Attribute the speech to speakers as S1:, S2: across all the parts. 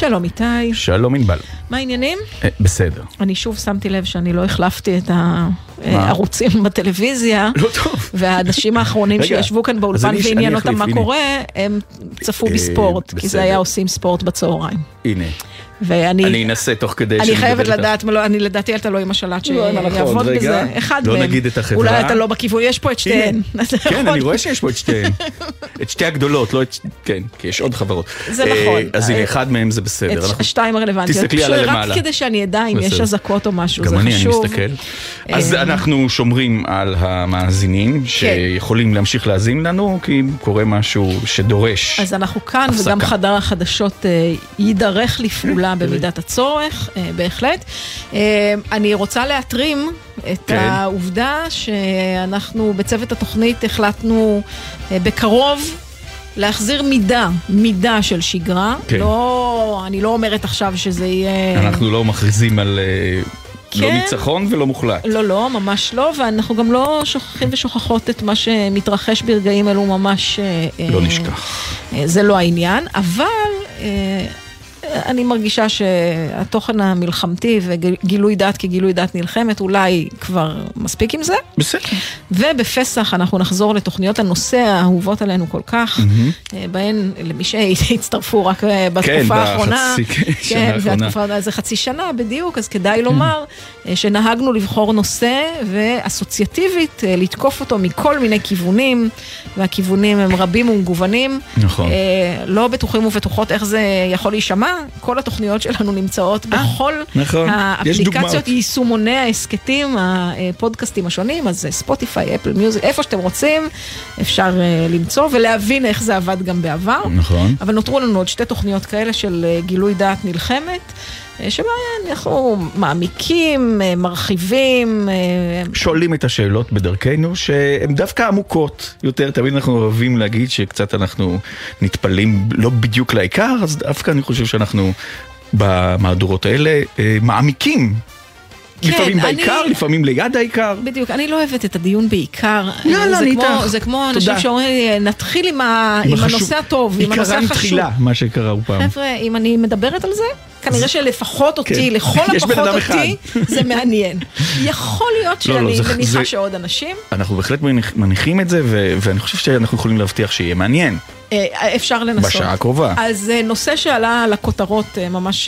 S1: שלום איתי.
S2: שלום ענבל.
S1: מה העניינים?
S2: בסדר.
S1: אני שוב שמתי לב שאני לא החלפתי את הערוצים בטלוויזיה.
S2: לא טוב.
S1: והאנשים האחרונים שישבו כאן באולפן ועניין אותם מה קורה, הם צפו בספורט, כי זה היה עושים ספורט בצהריים.
S2: הנה.
S1: אני
S2: אנסה תוך כדי...
S1: אני חייבת לדעת, אני לדעתי אתה לא עם השלט שיעבוד בזה. אחד מהם.
S2: לא נגיד את החברה.
S1: אולי אתה לא בכיוון, יש פה את שתיהן.
S2: כן, אני רואה שיש פה את שתיהן. את שתי הגדולות, לא את... כן, כי יש עוד חברות.
S1: זה נכון.
S2: אז הנה, אחד מהם זה בסדר.
S1: את השתיים הרלוונטיות.
S2: תסתכלי על הלמעלה.
S1: רק כדי שאני אדע אם יש הזקות או משהו, זה
S2: גם
S1: חשוב.
S2: אני מסתכל. אז אנחנו שומרים על המאזינים שיכולים להמשיך להאזין לנו, כי קורה משהו שדורש.
S1: אז אנחנו כאן, וגם חדר החדשות יידרך לפעולה במידת הצורך, בהחלט. אני רוצה להתרים את העובדה שאנחנו בצוות התוכנית החלטנו בקרוב להחזיר מידה של שגרה. לא, אני לא אומרת עכשיו שזה יהיה...
S2: אנחנו לא מכריזים על... לא ניצחון ולא מוחלט.
S1: לא, ממש לא, ואנחנו גם לא שוכחים ושוכחות את מה שמתרחש ברגעים אלו ממש...
S2: לא נשכח.
S1: זה לא העניין, אבל... אני מרגישה שהתוכן המלחמתי וגילוי דעת כגילוי דעת נלחמת אולי כבר מספיק עם זה.
S2: בסדר.
S1: ובפסח אנחנו נחזור לתוכניות הנושא האהובות עלינו כל כך, בהן למי שהצטרפו רק בתקופה האחרונה. כן, זה חצי שנה בדיוק, אז כדאי לומר שנהגנו לבחור נושא ואסוציאטיבית לתקוף אותו מכל מיני כיוונים, והכיוונים הם רבים ומגוונים.
S2: נכון.
S1: לא בטוחים ובטוחות איך זה יכול להישמע. כל התוכניות שלנו נמצאות בכל האפליקציות, יישומוני העסקתים, הפודקאסטים השונים, אז ספוטיפיי, אפל מיוזיק, איפה שאתם רוצים, אפשר למצוא ולהבין איך זה עבד גם בעבר.
S2: נכון.
S1: אבל נותרו לנו עוד שתי תוכניות כאלה של גילוי דעת נלחמת, שבה אנחנו מעמיקים, מרחיבים.
S2: שואלים את השאלות בדרכנו, שהן דווקא עמוקות יותר. תמיד אנחנו אוהבים להגיד שקצת אנחנו נטפלים לא בדיוק לעיקר, אז דווקא אני חושב שאנחנו במהדורות האלה מעמיקים. לפעמים בעיקר, לפעמים ליד העיקר.
S1: בדיוק, אני לא אוהבת את הדיון בעיקר.
S2: יאללה, אני איתך.
S1: זה כמו אנשים שאומרים, נתחיל עם הנושא הטוב, עם הנושא החשוב.
S2: עיקרן תחילה, מה שקראו פעם.
S1: חבר'ה, אם אני מדברת על זה, כנראה שלפחות אותי, לכל הפחות אותי, זה מעניין. יכול להיות שאני מניחה שעוד אנשים.
S2: אנחנו בהחלט מניחים את זה, ואני חושב שאנחנו יכולים להבטיח שיהיה מעניין.
S1: אפשר לנסות.
S2: בשעה הקרובה.
S1: אז נושא שעלה לכותרות ממש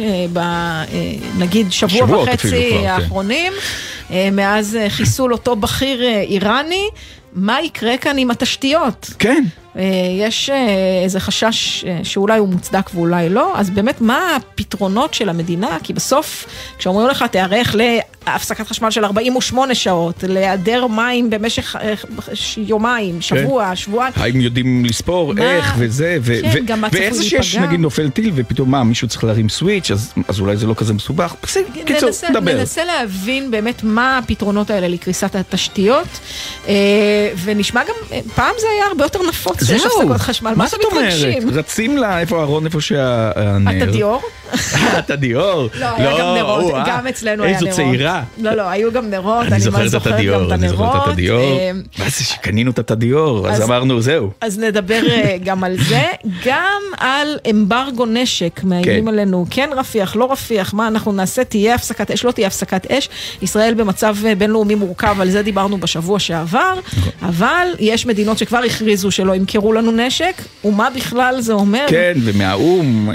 S1: נגיד שבוע וחצי האחרונים, מאז חיסול אותו בכיר איראני, מה יקרה כאן עם התשתיות?
S2: כן.
S1: יש איזה חשש שאולי הוא מוצדק ואולי לא, אז באמת מה הפתרונות של המדינה? כי בסוף, כשאומרים לך, תערך להפסקת חשמל של 48 שעות, להיעדר מים במשך יומיים, שבועיים.
S2: האם יודעים לספור איך וזה, ואיך זה שיש נגיד נופל טיל, ופתאום מה, מישהו צריך להרים סוויץ', אז אולי זה לא כזה מסובך. קיצור, נדבר.
S1: ננסה להבין באמת מה הפתרונות האלה לקריסת התשתיות, ונשמע גם, פעם זה היה הרבה יותר נפוץ.
S2: זהו,
S1: מה זאת אומרת?
S2: רצים לה, איפה הארון, איפה שהנר?
S1: אתה דיור?
S2: אתה דיור?
S1: לא, היה גם נרות, גם אצלנו היה נרות.
S2: איזו צעירה.
S1: לא, היו גם נרות,
S2: אני זוכרת את הדיור,
S1: אני זוכרת את
S2: הדיור. מה זה שקנינו את הדיור? אז אמרנו, זהו.
S1: אז נדבר גם על זה, גם על אמברגו נשק, מאיימים עלינו, כן רפיח, לא רפיח, מה אנחנו נעשה, תהיה הפסקת אש, לא תהיה הפסקת אש, ישראל במצב בינלאומי מורכב, על זה דיברנו בשבוע שעבר, אבל יש מדינות שכבר הכריזו שלא ימכרו לנו נשק, ומה בכלל זה אומר?
S2: כן, ומהאום,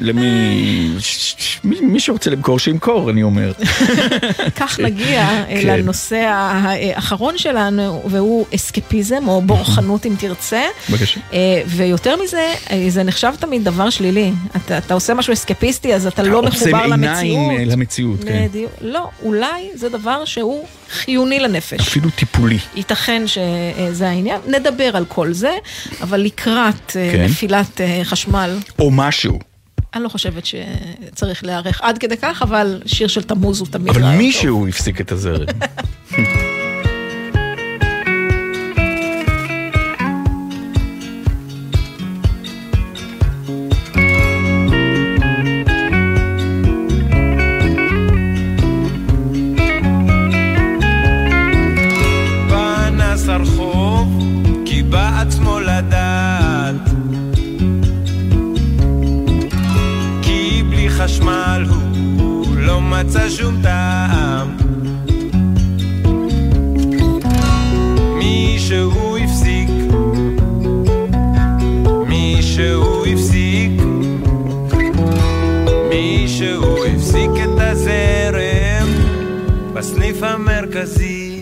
S2: מי שרוצה למכור, שימכור, אני אומר.
S1: כך נגיע לנושא האחרון שלנו, והוא אסקפיזם, או בורחנות אם תרצה.
S2: בבקשה.
S1: ויותר מזה, זה נחשב תמיד דבר שלילי. אתה עושה משהו אסקפיסטי, אז אתה לא מחובר למציאות.
S2: עוצם עיניים למציאות, כן.
S1: לא, אולי זה דבר שהוא חיוני לנפש.
S2: אפילו טיפולי.
S1: ייתכן שזה העניין. נדבר על כל זה, אבל לקראת נפילת חשמל.
S2: או משהו.
S1: אני לא חושבת שצריך להערך עד כדי כך, אבל שיר של תמוז הוא תמיד
S2: אבל מישהו הפסיק את הזרם.
S3: פנס הרחוב, כי בעצמו לדעת, כי בלי חשמל מצא שום טעם. מישהו הפסיק, מישהו הפסיק, מישהו הפסיק את הזרם בסניף המרכזי.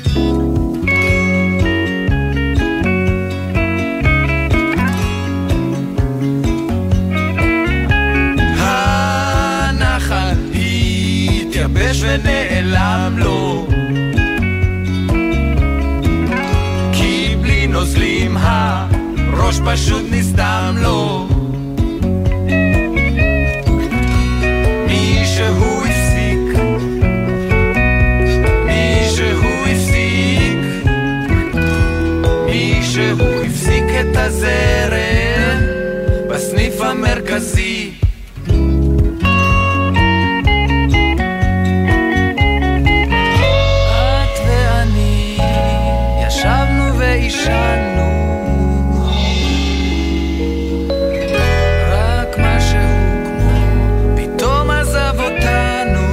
S3: הנחל התייבש ונעלם לו, כי בלי נוזלים הראש פשוט נסתם לו. מישהו הפסיק, מישהו הפסיק, מישהו הפסיק את הזרם בסניף המרכזי. את ואני ישבנו וישנו, רק משהו כמו פתאום עזב אותנו.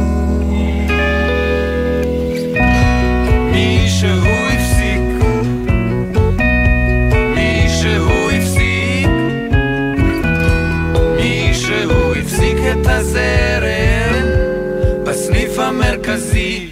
S3: מישהו הפסיק, מישהו הפסיק, מישהו הפסיק את הזרם בסניף המרכזי.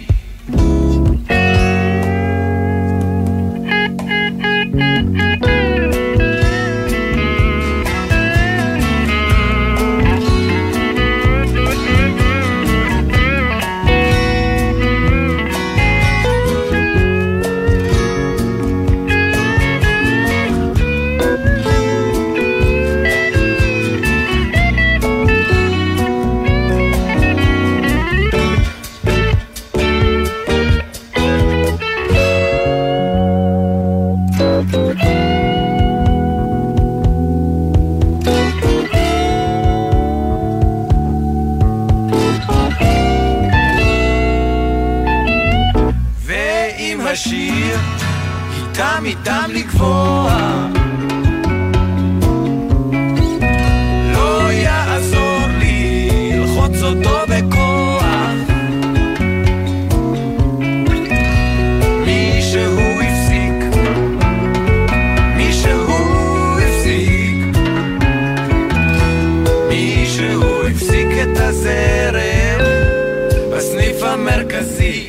S3: ועם השיר איתם לקבוע, לא יעזור לי ללחוץ אותו בכוח. מישהו הפסיק, מישהו הפסיק, מישהו הפסיק את הזרם בסניף המרכזי.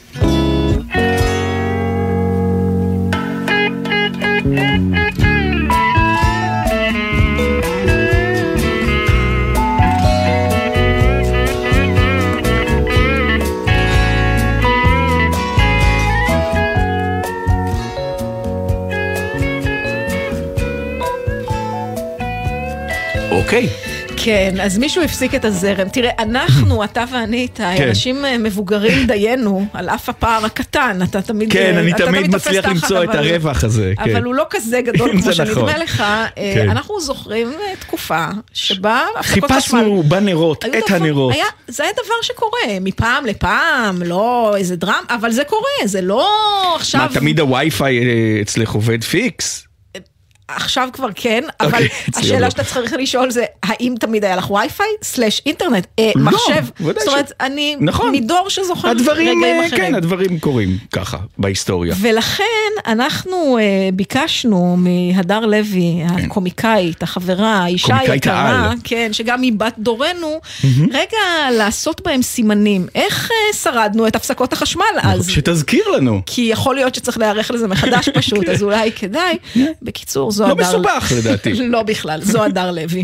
S2: אוקיי.
S1: כן, אז מישהו הפסיק את הזרם. תראה, אנחנו, אתה ואני, אנשים מבוגרים דיינו, על אף הפער הקטן, אתה תמיד...
S2: כן, אני תמיד מצליח למצוא את הרווח הזה.
S1: אבל הוא לא כזה גדול כמו שנדמה לך. אנחנו זוכרים תקופה שבה...
S2: חיפשנו בנרות, את הנרות.
S1: זה היה דבר שקורה, מפעם לפעם, לא איזה דרם, אבל זה קורה, זה לא עכשיו...
S2: מה, תמיד הווי-פיי אצלך עובד פיקס?
S1: עכשיו כבר כן, אבל השאלה שאתה צריך לשאול זה, האם תמיד היה לך וי-פיי סלש אינטרנט, מחשב? זאת אומרת, אני מדור שזוכר רגעים אחרים.
S2: כן, הדברים קורים ככה בהיסטוריה.
S1: ולכן אנחנו ביקשנו מהדר לוי, הקומיקאית, החברה, האישה היקרה, שגם היא בת דורנו, רגע לעשות בהם סימנים. איך שרדנו את הפסקות החשמל אז?
S2: שתזכיר לנו.
S1: כי יכול להיות שצריך להיערך לזה מחדש פשוט, אז אולי כדאי. בקיצור,
S2: לא מסובך לדעתי.
S1: לא בכלל, זו הדר לוי.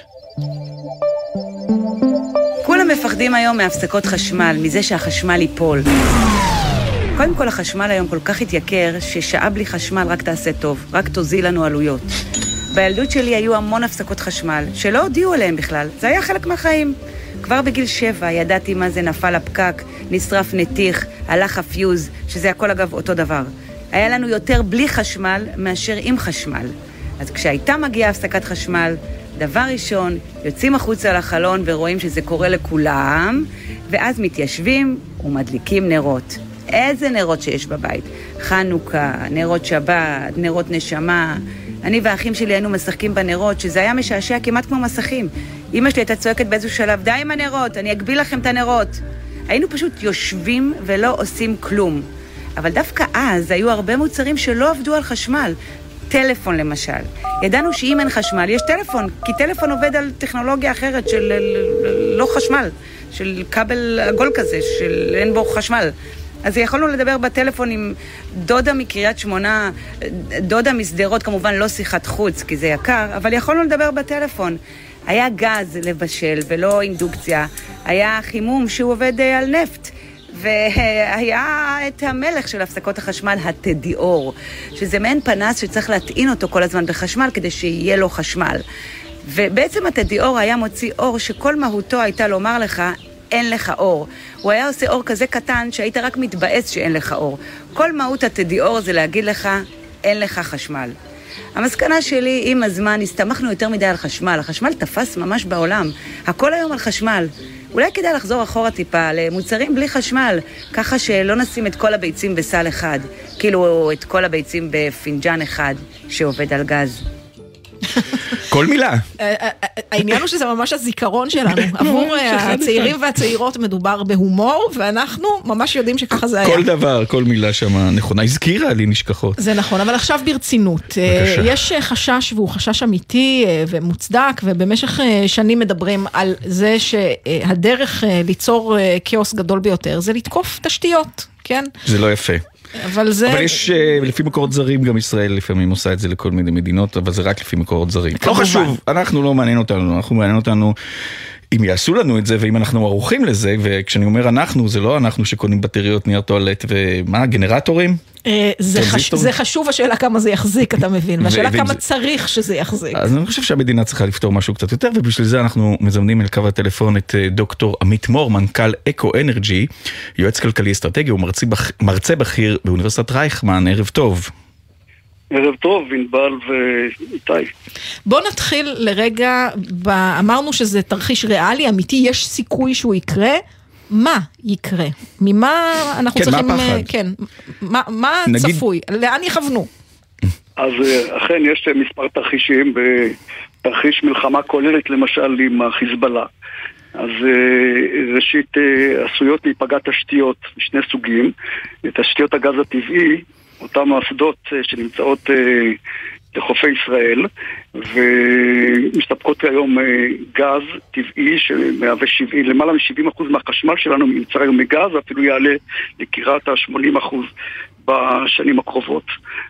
S4: כולם מפחדים היום מהפסקות חשמל, מזה שהחשמל ייפול. קודם כל, החשמל היום כל כך התייקר, ששעה בלי חשמל רק תעשה טוב, רק תוזיל לנו עלויות. בילדות שלי היו המון הפסקות חשמל, שלא הודיעו עליהם בכלל, זה היה חלק מהחיים. כבר בגיל 7 ידעתי מה זה נפל הפקק, נשרף נתיך, הלך הפיוז, שזה הכל אגב אותו דבר. היה לנו יותר בלי חשמל מאשר עם חשמל. אז כשהייתה מגיעה הפסקת חשמל, דבר ראשון, יוצאים החוצה לחלון ורואים שזה קורה לכולם, ואז מתיישבים ומדליקים נרות. איזה נרות שיש בבית? חנוכה, נרות שבת, נרות נשמה. אני והאחים שלי היינו משחקים בנרות, שזה היה משעשע כמעט כמו מסכים. אמא שלי הייתה צועקת באיזשהו שלב, די עם הנרות, אני אגביל לכם את הנרות. היינו פשוט יושבים ולא עושים כלום. אבל דווקא אז היו הרבה מוצרים שלא עבדו על חשמל. טלפון למשל. ידענו שאם אין חשמל, יש טלפון, כי טלפון עובד על טכנולוגיה אחרת של לא חשמל, של כבל עגול כזה, של אין בו חשמל. אז יכולנו לדבר בטלפון עם דודה מקריית שמונה, דודה מסדרות, כמובן לא שיחת חוץ, כי זה יקר, אבל יכולנו לדבר בטלפון. היה גז לבשל ולא אינדוקציה, היה חימום שהוא עובד על נפט. והיה את המלך של הפסקות החשמל, התדיאור, שזה מעין פנס שצריך להטעין אותו כל הזמן בחשמל כדי שיהיה לו חשמל. ובעצם התדיאור היה מוציא אור שכל מהותו הייתה לומר לך, אין לך אור. הוא היה עושה אור כזה קטן שהיית רק מתבאס שאין לך אור. כל מהות התדיאור זה להגיד לך, אין לך חשמל. המסקנה שלי, עם הזמן, הסתמכנו יותר מדי על חשמל. החשמל תפס ממש בעולם. הכל היום על חשמל. אולי כדאי לחזור אחורה טיפה למוצרים בלי חשמל, ככה שלא נשים את כל הביצים בסל אחד, כאילו את כל הביצים בפינג'ן אחד שעובד על גז.
S2: כל מילה.
S1: העניין הוא שזה ממש הזיכרון שלנו. עבור הצעירים והצעירות מדובר בהומור, ואנחנו ממש יודעים שככה זה היה.
S2: כל דבר, כל מילה שמה נכונה. הזכירה לי נשכחות.
S1: זה נכון, אבל עכשיו ברצינות. יש חשש, והוא חשש אמיתי ומוצדק, ובמשך שנים מדברים על זה שהדרך ליצור כאוס גדול ביותר, זה לתקוף תשתיות, כן?
S2: זה לא יפה.
S1: אבל
S2: יש, לפי מקורות זרים, גם ישראל לפעמים עושה את זה לכל מיני מדינות, אבל זה רק לפי מקורות זרים. לא חשוב, אנחנו לא מעניין אותנו, אנחנו מעניין אותנו אם יעשו לנו את זה, ואם אנחנו ערוכים לזה, וכשאני אומר אנחנו, זה לא אנחנו שקונים בטריות, נייר טואלט, ומה, גנרטורים?
S1: זה חשוב השאלה כמה זה יחזיק, אתה מבין, והשאלה כמה צריך שזה יחזיק.
S2: אז אני חושב שהמדינה צריכה לפתור משהו קצת יותר, ובשביל זה אנחנו מזמנים אל קו הטלפון את דוקטור עמית מור, מנכ"ל אקו אנרג'י, יועץ כלכלי אסטרטגי, הוא מרצה בכיר באוניברסיטת רייכמן. ערב טוב.
S5: ערב טוב, ענבל ואיתי.
S1: בוא נתחיל לרגע, אמרנו שזה תרחיש ריאלי, אמיתי, יש סיכוי שהוא יקרה. מה יקרה? ממה אנחנו צריכים... כן, מה צפוי? לאן יכוונו?
S5: אז אכן יש מספר תרחישים, בתרחיש מלחמה כוללת למשל עם החיזבאללה. אז ראשית עשויות להיפגע תשתיות משני סוגים, תשתיות הגז הטבעי, אותם האסדות שנמצאות לחופי ישראל, ומשתפקות היום גז טבעי שמהווה למעלה מ-70% מהחשמל שלנו מיוצר היום מגז, ואפילו יעלה לקראת ה-80% בשנים הקרובות.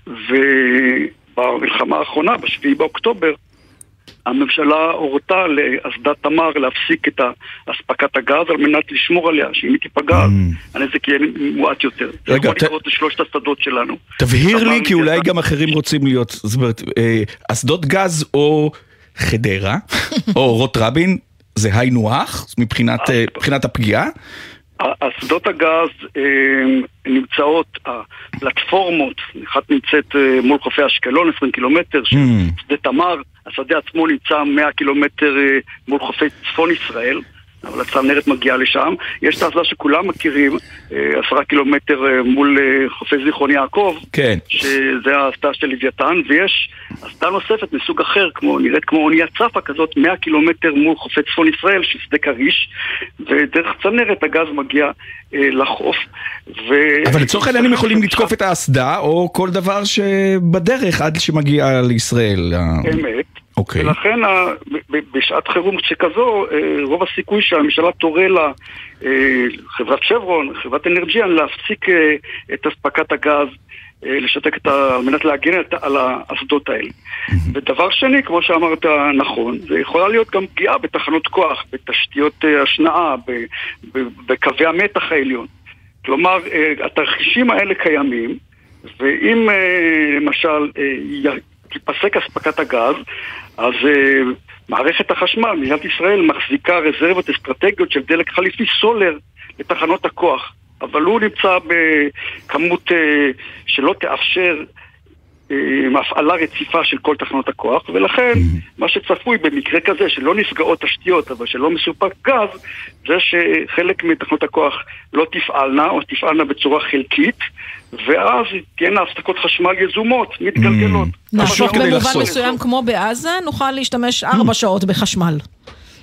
S5: ובמלחמה האחרונה, ב7 באוקטובר, הממשלה הורתה לאסדת תמר להפסיק את אספקת הגז על מנת לשמור עליה, שאם היא תיפגע, הנזק יהיה מועט יותר. זה יכול לקרות לשלושת השדות שלנו.
S2: תבהיר לי, כי אולי גם אחרים רוצים להיות, זאת אומרת, אסדות גז או חדרה, או אורות רבין, זה היינו הך, מבחינת הפגיעה?
S5: אסדות הגז נמצאות, הפלטפורמות, אחת נמצאת מול חופי אשקלון, 20 קילומטר, שדה תמר, השדה עצמו נמצא 100 קילומטר מול חופי צפון ישראל, אבל הצנרת מגיעה לשם. יש את האסדה שכולם מכירים, 10 קילומטר מול חופי זיכרון יעקב,
S2: כן.
S5: שזה האסדה של לוויתן, ויש אסדה נוספת מסוג אחר, נראית כמו אונייה צפה כזאת, 100 קילומטר מול חופי צפון ישראל, ששדה כריש, ודרך צנרת הגז מגיע לחוף.
S2: אבל לצורך העניין הם יכולים לתקוף את האסדה, או כל דבר שבדרך עד שמגיע לישראל.
S5: אמת.
S2: Okay.
S5: ולכן בשעת חירום שכזו, רוב הסיכוי שהממשלה תורה לחברת שברון, חברת אנרג'יאן, להפסיק את אספקת הגז, לשתק על מנת להגן על האסדות האלה. ודבר שני, כמו שאמרת נכון, זה יכולה להיות גם פגיעה בתחנות כוח, בתשתיות השנאה, בקווי המתח העליון. כלומר, התרחישים האלה קיימים, ואם למשל תיפסק אספקת הגז, אז מערכת החשמל, מדינת ישראל מחזיקה רזרבות אסטרטגיות של דלק חליפי סולר לתחנות הכוח, אבל הוא נמצא בכמות שלא תאפשר הפעלה רציפה של כל תחנות הכוח, ולכן מה שצפוי במקרה כזה שלא נפגעות תשתיות אבל שלא מסופק גז, זה שחלק מתחנות הכוח לא תפעלנה או תפעלנה בצורה חלקית, ואז תהיינה הפסקות חשמל יזומות, מתגלגלות.
S1: נכון, במובן מסוים כמו בעזה נוכל להשתמש 4 שעות בחשמל.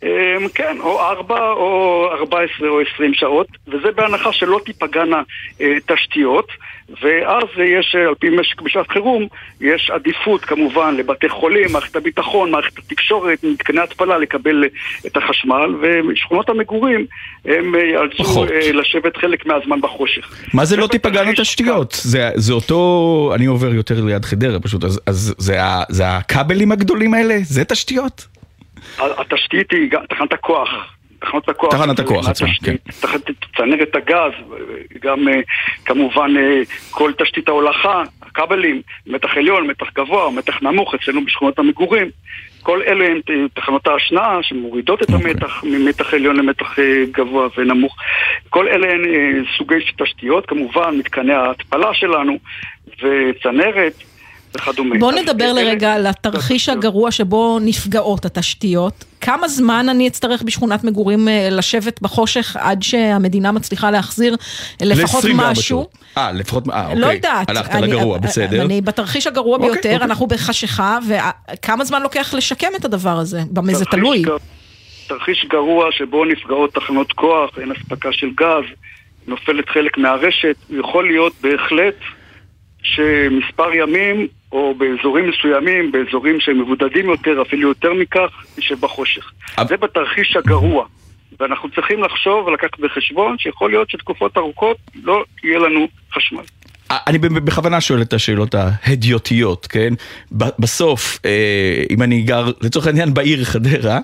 S5: כן, או 4 או 14 או 20 שעות, וזה בהנחה שלא תיפגענה תשתיות, ואז יש, על פי משק בשעת חירום, יש עדיפות כמובן לבתי חולים, מערכת הביטחון, מערכת התקשורת, מתקני התפלה לקבל את החשמל, ושכונות המגורים הם יאלצו לשבת חלק מהזמן בחושך.
S2: מה זה לא תיפגענה תשתיות? זה אותו, אני עובר יותר ליד חדרה פשוט, אז זה הכבלים הגדולים האלה? זה תשתיות?
S5: התשתית היא תחנת הכוח.
S2: תחנת הכוח עצמה, כן.
S5: צנרת הגז, גם כמובן כל תשתית ההולכה, הכבלים, מתח עליון, מתח גבוה, מתח נמוך, אצלנו בשכונות המגורים. כל אלה הן תחנות ההשנעה שמורידות את המתח ממתח עליון למתח גבוה ונמוך. כל אלה הן סוגי תשתיות, כמובן מתקני ההתפלה שלנו וצנרת.
S1: בוא נדבר לרגע על התרחיש הגרוע שבו נפגעות התשתיות. כמה זמן אני אצטרך בשכונת מגורים לשבת בחושך עד שהמדינה מצליחה להחזיר לפחות משהו?
S2: לפחות,
S1: לא יודעת.
S2: הלכת לגרוע, בסדר.
S1: אני בתרחיש הגרוע ביותר, אנחנו בחשיכה, וכמה זמן לוקח לשקם את הדבר הזה? במה זה תלוי?
S5: תרחיש גרוע שבו נפגעות תחנות כוח, אין הספקה של גז, נופלת חלק מהרשת, יכול להיות בהחלט שמספר ימים, או באזורים מסוימים, באזורים שהם מבודדים יותר, אפילו יותר מכך, שבחושך. זה בתרחיש הגרוע. ואנחנו צריכים לחשוב ולקחת בחשבון שיכול להיות שתקופות ארוכות לא יהיה לנו חשמל.
S2: אני בכוונה שואל את השאלות ההדיוטיות, כן? בסוף, אם אני גר, לצורך העניין, בעיר חדרה,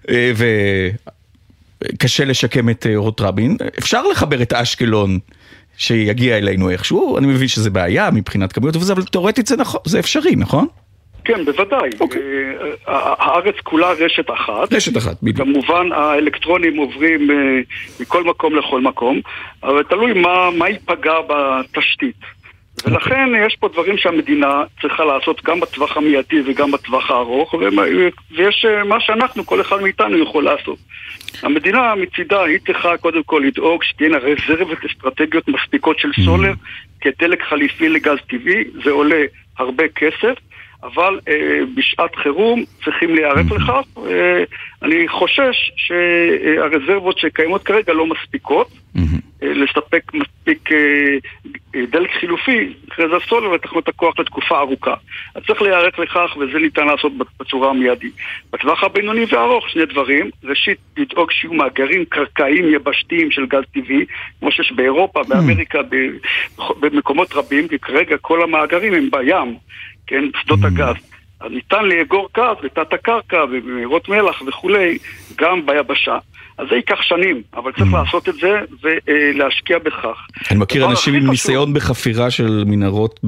S2: וקשה לשקם את אורות רבין, אפשר לחבר את אשקלון שיגיע אלינו איכשהו, אני מבין שזה בעיה מבחינת כמויות, אבל תאורטית זה אפשרי, נכון?
S5: כן, בוודאי. הארץ כולה רשת אחת.
S2: רשת אחת, בדיוק.
S5: כמובן, האלקטרונים עוברים מכל מקום לכל מקום, אבל תלוי מה ייפגע בתשתית. ולכן יש פה דברים שהמדינה צריכה לעשות גם בטווח המיידי וגם בטווח הארוך, ויש מה שאנחנו, כל אחד מאיתנו יכול לעשות. המדינה מצידה היא צריכה קודם כל לדאוג שתהיינה רזרבות אסטרטגיות מספיקות של סולר כדלק חליפי לגז טבעי, זה עולה הרבה כסף, אבל בשעת חירום צריכים להיערך לכך. אני חושש שהרזרבות שקיימות כרגע לא מספיקות לספק מספיק דלק חילופי אחרי זה סולר לתחנות הכוח לתקופה ארוכה. אז צריך להיערך לכך, וזה ניתן לעשות בצורה המיידית. בטווח הבינוני והארוך שני דברים: ראשית, לדאוג שיהיו מאגרים קרקעיים יבשתיים של גז טבעי, כמו שיש באירופה, באמריקה, במקומות רבים, כי כרגע כל המאגרים הם בים, כן, שדות הגז. אז ניתן לאגור גז בתת הקרקע ובמהירות מלח וכולי, גם ביבשה. אז זה ייקח שנים, אבל צריך לעשות את זה ולהשקיע בכך.
S2: אני מכיר אנשים עם ניסיון בחפירה של מנהרות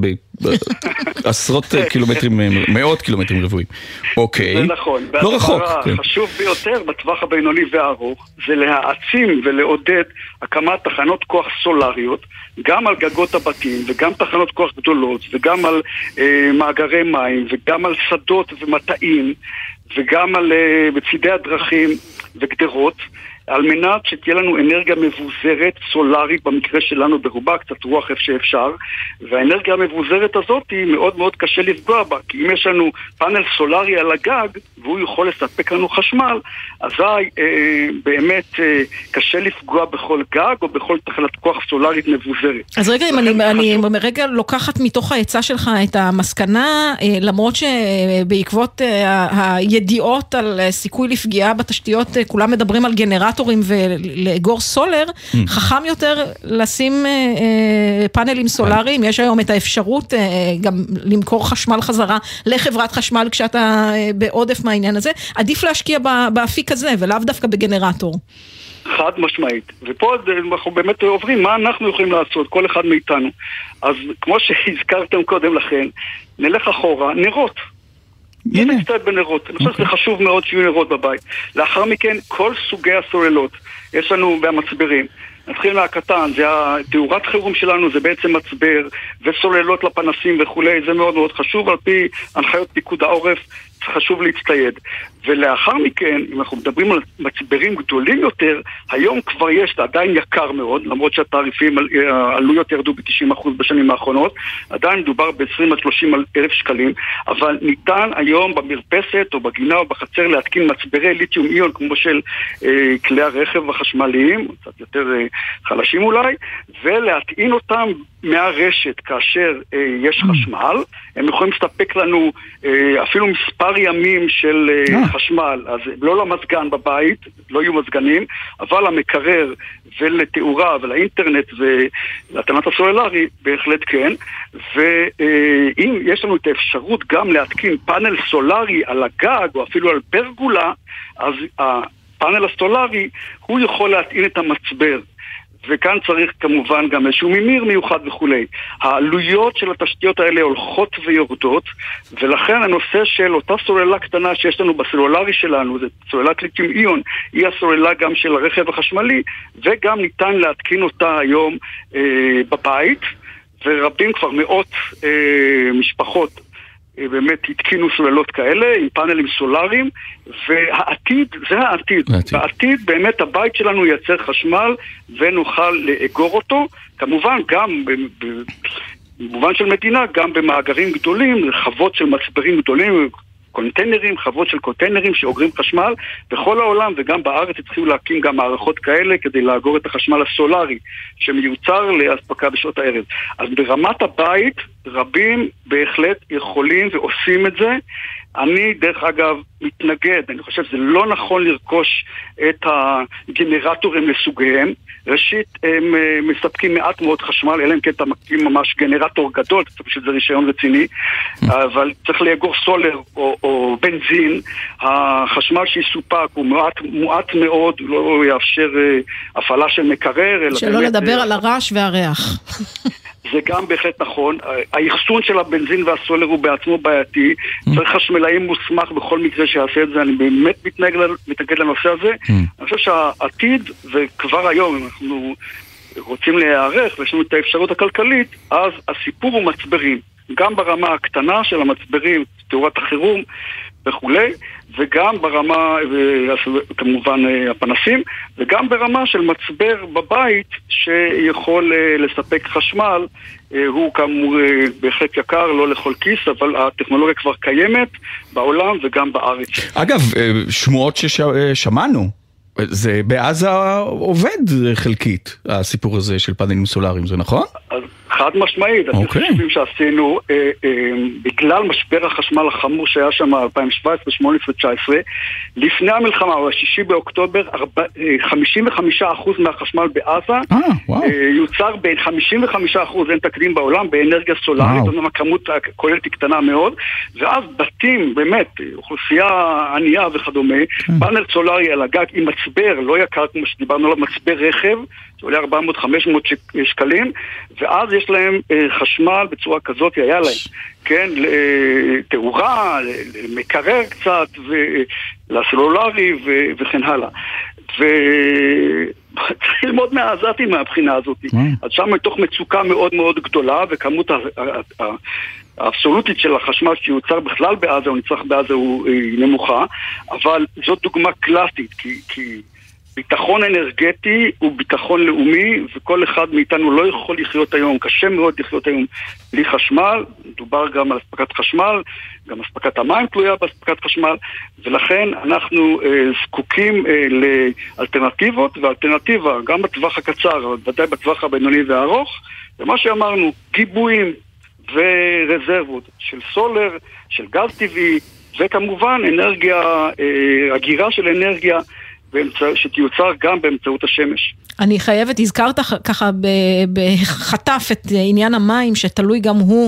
S2: בעשרות קילומטרים, מאות קילומטרים רבועים. אוקיי.
S5: זה נכון.
S2: לא רחוק.
S5: החשוב ביותר בטווח הבינוני והארוך זה להעצים ולעודד הקמת תחנות כוח סולריות, גם על גגות הבתים וגם תחנות כוח גדולות וגם על מאגרי מים וגם על שדות ומטעים וגם על בצידי הדרכים וגדרות, על מנת שתהיה לנו אנרגיה מבוזרת, סולרית, במקרה שלנו ברובה, קצת רוח איפה שאפשר, והאנרגיה המבוזרת הזאת היא מאוד מאוד קשה לפגוע בה, כי אם יש לנו פאנל סולרי על הגג, והוא יכול לספק לנו חשמל, אזי באמת קשה לפגוע בכל גג או בכל תחנת כוח סולרית מבוזרת.
S1: אז רגע, אם אני רגע לוקחת מתוך ההצעה שלך את המסקנה, למרות שבעקבות הידיעות על סיכוי לפגיעה בתשתיות, כולם מדברים על גנרטורים ולאגור סולר, חכם יותר לשים פאנלים סולריים. יש היום את האפשרות גם למכור חשמל חזרה לחברת חשמל כשאתה בעודף מהעניין הזה. עדיף להשקיע באפיק הזה ולאו דווקא בגנרטור.
S5: חד משמעית. ופה אנחנו באמת עוברים מה אנחנו יכולים לעשות, כל אחד מאיתנו. אז כמו שהזכרתם קודם לכן, נלך אחורה, נרות. הנה. קצת בנרות. אני חושב שזה חשוב מאוד שיהיו נרות בבית. לאחר מכן, כל סוגי הסוללות יש לנו והמצברים. נתחיל מהקטן, זה התאורת חירום שלנו, זה בעצם מצבר וסוללות לפנסים וכולי, זה מאוד מאוד חשוב. על פי הנחיות פיקוד העורף חשוב להצטייד. ולאחר מכן, אם אנחנו מדברים על מצברים גדולים יותר, היום כבר יש, זה עדיין יקר מאוד, למרות שהתעריפים, העלויות ירדו ב-90% בשנים האחרונות, עדיין מדובר ב-20 עד 30 אלף שקלים, אבל ניתן היום במרפסת או בגינה או בחצר להתקין מצברי ליתיום איון, כמו של כלי הרכב החשמליים, קצת יותר חלשים אולי, ולהטעין אותם מהרשת כאשר יש חשמל. הם יכולים להסתפק לנו אפילו מספר ימים של חשמל, אז לא למזגן בבית, לא יהיו מזגנים, אבל המקרר ולתאורה ולאינטרנט ולהטענת הסוללרי בהחלט כן. ואם יש לנו את האפשרות גם להתקין פאנל סולרי על הגג או אפילו על פרגולה, אז הפאנל הסולרי הוא יכול להטעין את המצבר, וכאן צריך כמובן גם איזשהו ממיר מיוחד וכולי. העלויות של התשתיות האלה הולכות ויורדות, ולכן הנושא של אותה סוללה קטנה שיש לנו בסלולרי שלנו, זה סוללת ליתיום איון, היא הסוללה גם של הרכב החשמלי, וגם ניתן להתקין אותה היום בבית, ורבים כבר מאות משפחות באמת התקינו סוללות כאלה עם פאנלים סולריים, והעתיד, זה העתיד. בעתיד באמת הבית שלנו ייצר חשמל ונוכל לאגור אותו, כמובן גם במובן של מדינה, גם במאגרים גדולים, חוות של מצברים גדולים, קונטיינרים, חוות של קונטיינרים שאוגרים חשמל בכל העולם, וגם בארץ צריכים להקים גם מערכות כאלה כדי לאגור את החשמל הסולרי שמיוצר להספקה בשעות הערב. אז ברמת הבית רבים בהחלט יכולים ועושים את זה. אני דרך אגב מתנגד, אני חושב שזה לא נכון לרכוש את הגנרטורים לסוגיהם. ראשית, הם מספקים מעט מאוד חשמל, אלא אם כן אתה מקים ממש גנרטור גדול, אתה פשוט זה רישיון רציני, אבל צריך לאגור סולר או בנזין. החשמל שיסופק הוא מועט מאוד, לא יאפשר הפעלה של מקרר.
S1: שלא לדבר על הרעש והריח.
S5: זה גם בהחלט נכון. האחסון של הבנזין והסולר הוא בעצמו בעייתי. צריך חשמלאי מוסמך בכל מקרה שיעשה את זה. אני באמת מתנגד לנושא הזה. אני חושב שהעתיד, וכבר היום אנחנו רוצים להיערך ויש לנו את האפשרות הכלכלית, אז הסיפור הוא מצברים. גם ברמה הקטנה של המצברים, תאורת החירום וכולי, וגם ברמה, כמובן הפנסים, וגם ברמה של מצבר בבית שיכול לספק חשמל. הוא כאמור בהחלט יקר, לא לכל כיס, אבל הטכנולוגיה כבר קיימת בעולם וגם בארץ.
S2: אגב, שמועות ששמענו, זה בעזה עובד חלקית, הסיפור הזה של פאנלים סולריים, זה נכון?
S5: אז חד משמעית, החישובים שעשינו, בגלל משבר החשמל החמור שהיה שם 2017, 2018, 2019, לפני המלחמה, או ה-6 באוקטובר, 55% מהחשמל בעזה יוצר בין 55%, אין תקדים בעולם, באנרגיה סולרית, זאת אומרת, הכמות הכוללת היא קטנה מאוד, ואז בתים, באמת, אוכלוסייה ענייה וכדומה, פאנל סולרי על הגג עם מצבר, לא יקר כמו שדיברנו עליו, מצבר רכב, זה עולה 400-500 שקלים, ואז יש להם חשמל בצורה כזאת, היה להם, כן, לתאורה, למקרר קצת, לסלולרי וכן הלאה. וצריך ללמוד מהעזתים מהבחינה הזאת. אז שם מתוך מצוקה מאוד מאוד גדולה, וכמות האבסולוטית של החשמל שיוצר בכלל בעזה, או נצרך בעזה, היא נמוכה, אבל זאת דוגמה קלאסית, כי ביטחון אנרגטי הוא ביטחון לאומי, וכל אחד מאיתנו לא יכול לחיות היום, קשה מאוד לחיות היום בלי חשמל. מדובר גם על הספקת חשמל, גם הספקת המים תלויה בהספקת חשמל, ולכן אנחנו זקוקים לאלטרנטיבות, ואלטרנטיבה גם בטווח הקצר, אבל ודאי בטווח הבינוני והארוך, ומה שאמרנו, גיבויים ורזרבות של סולר, של גז טבעי, וכמובן אנרגיה, הגירה של אנרגיה, שתיוצר גם באמצעות השמש.
S1: אני חייבת, הזכרת ככה בחטף את עניין המים, שתלוי גם הוא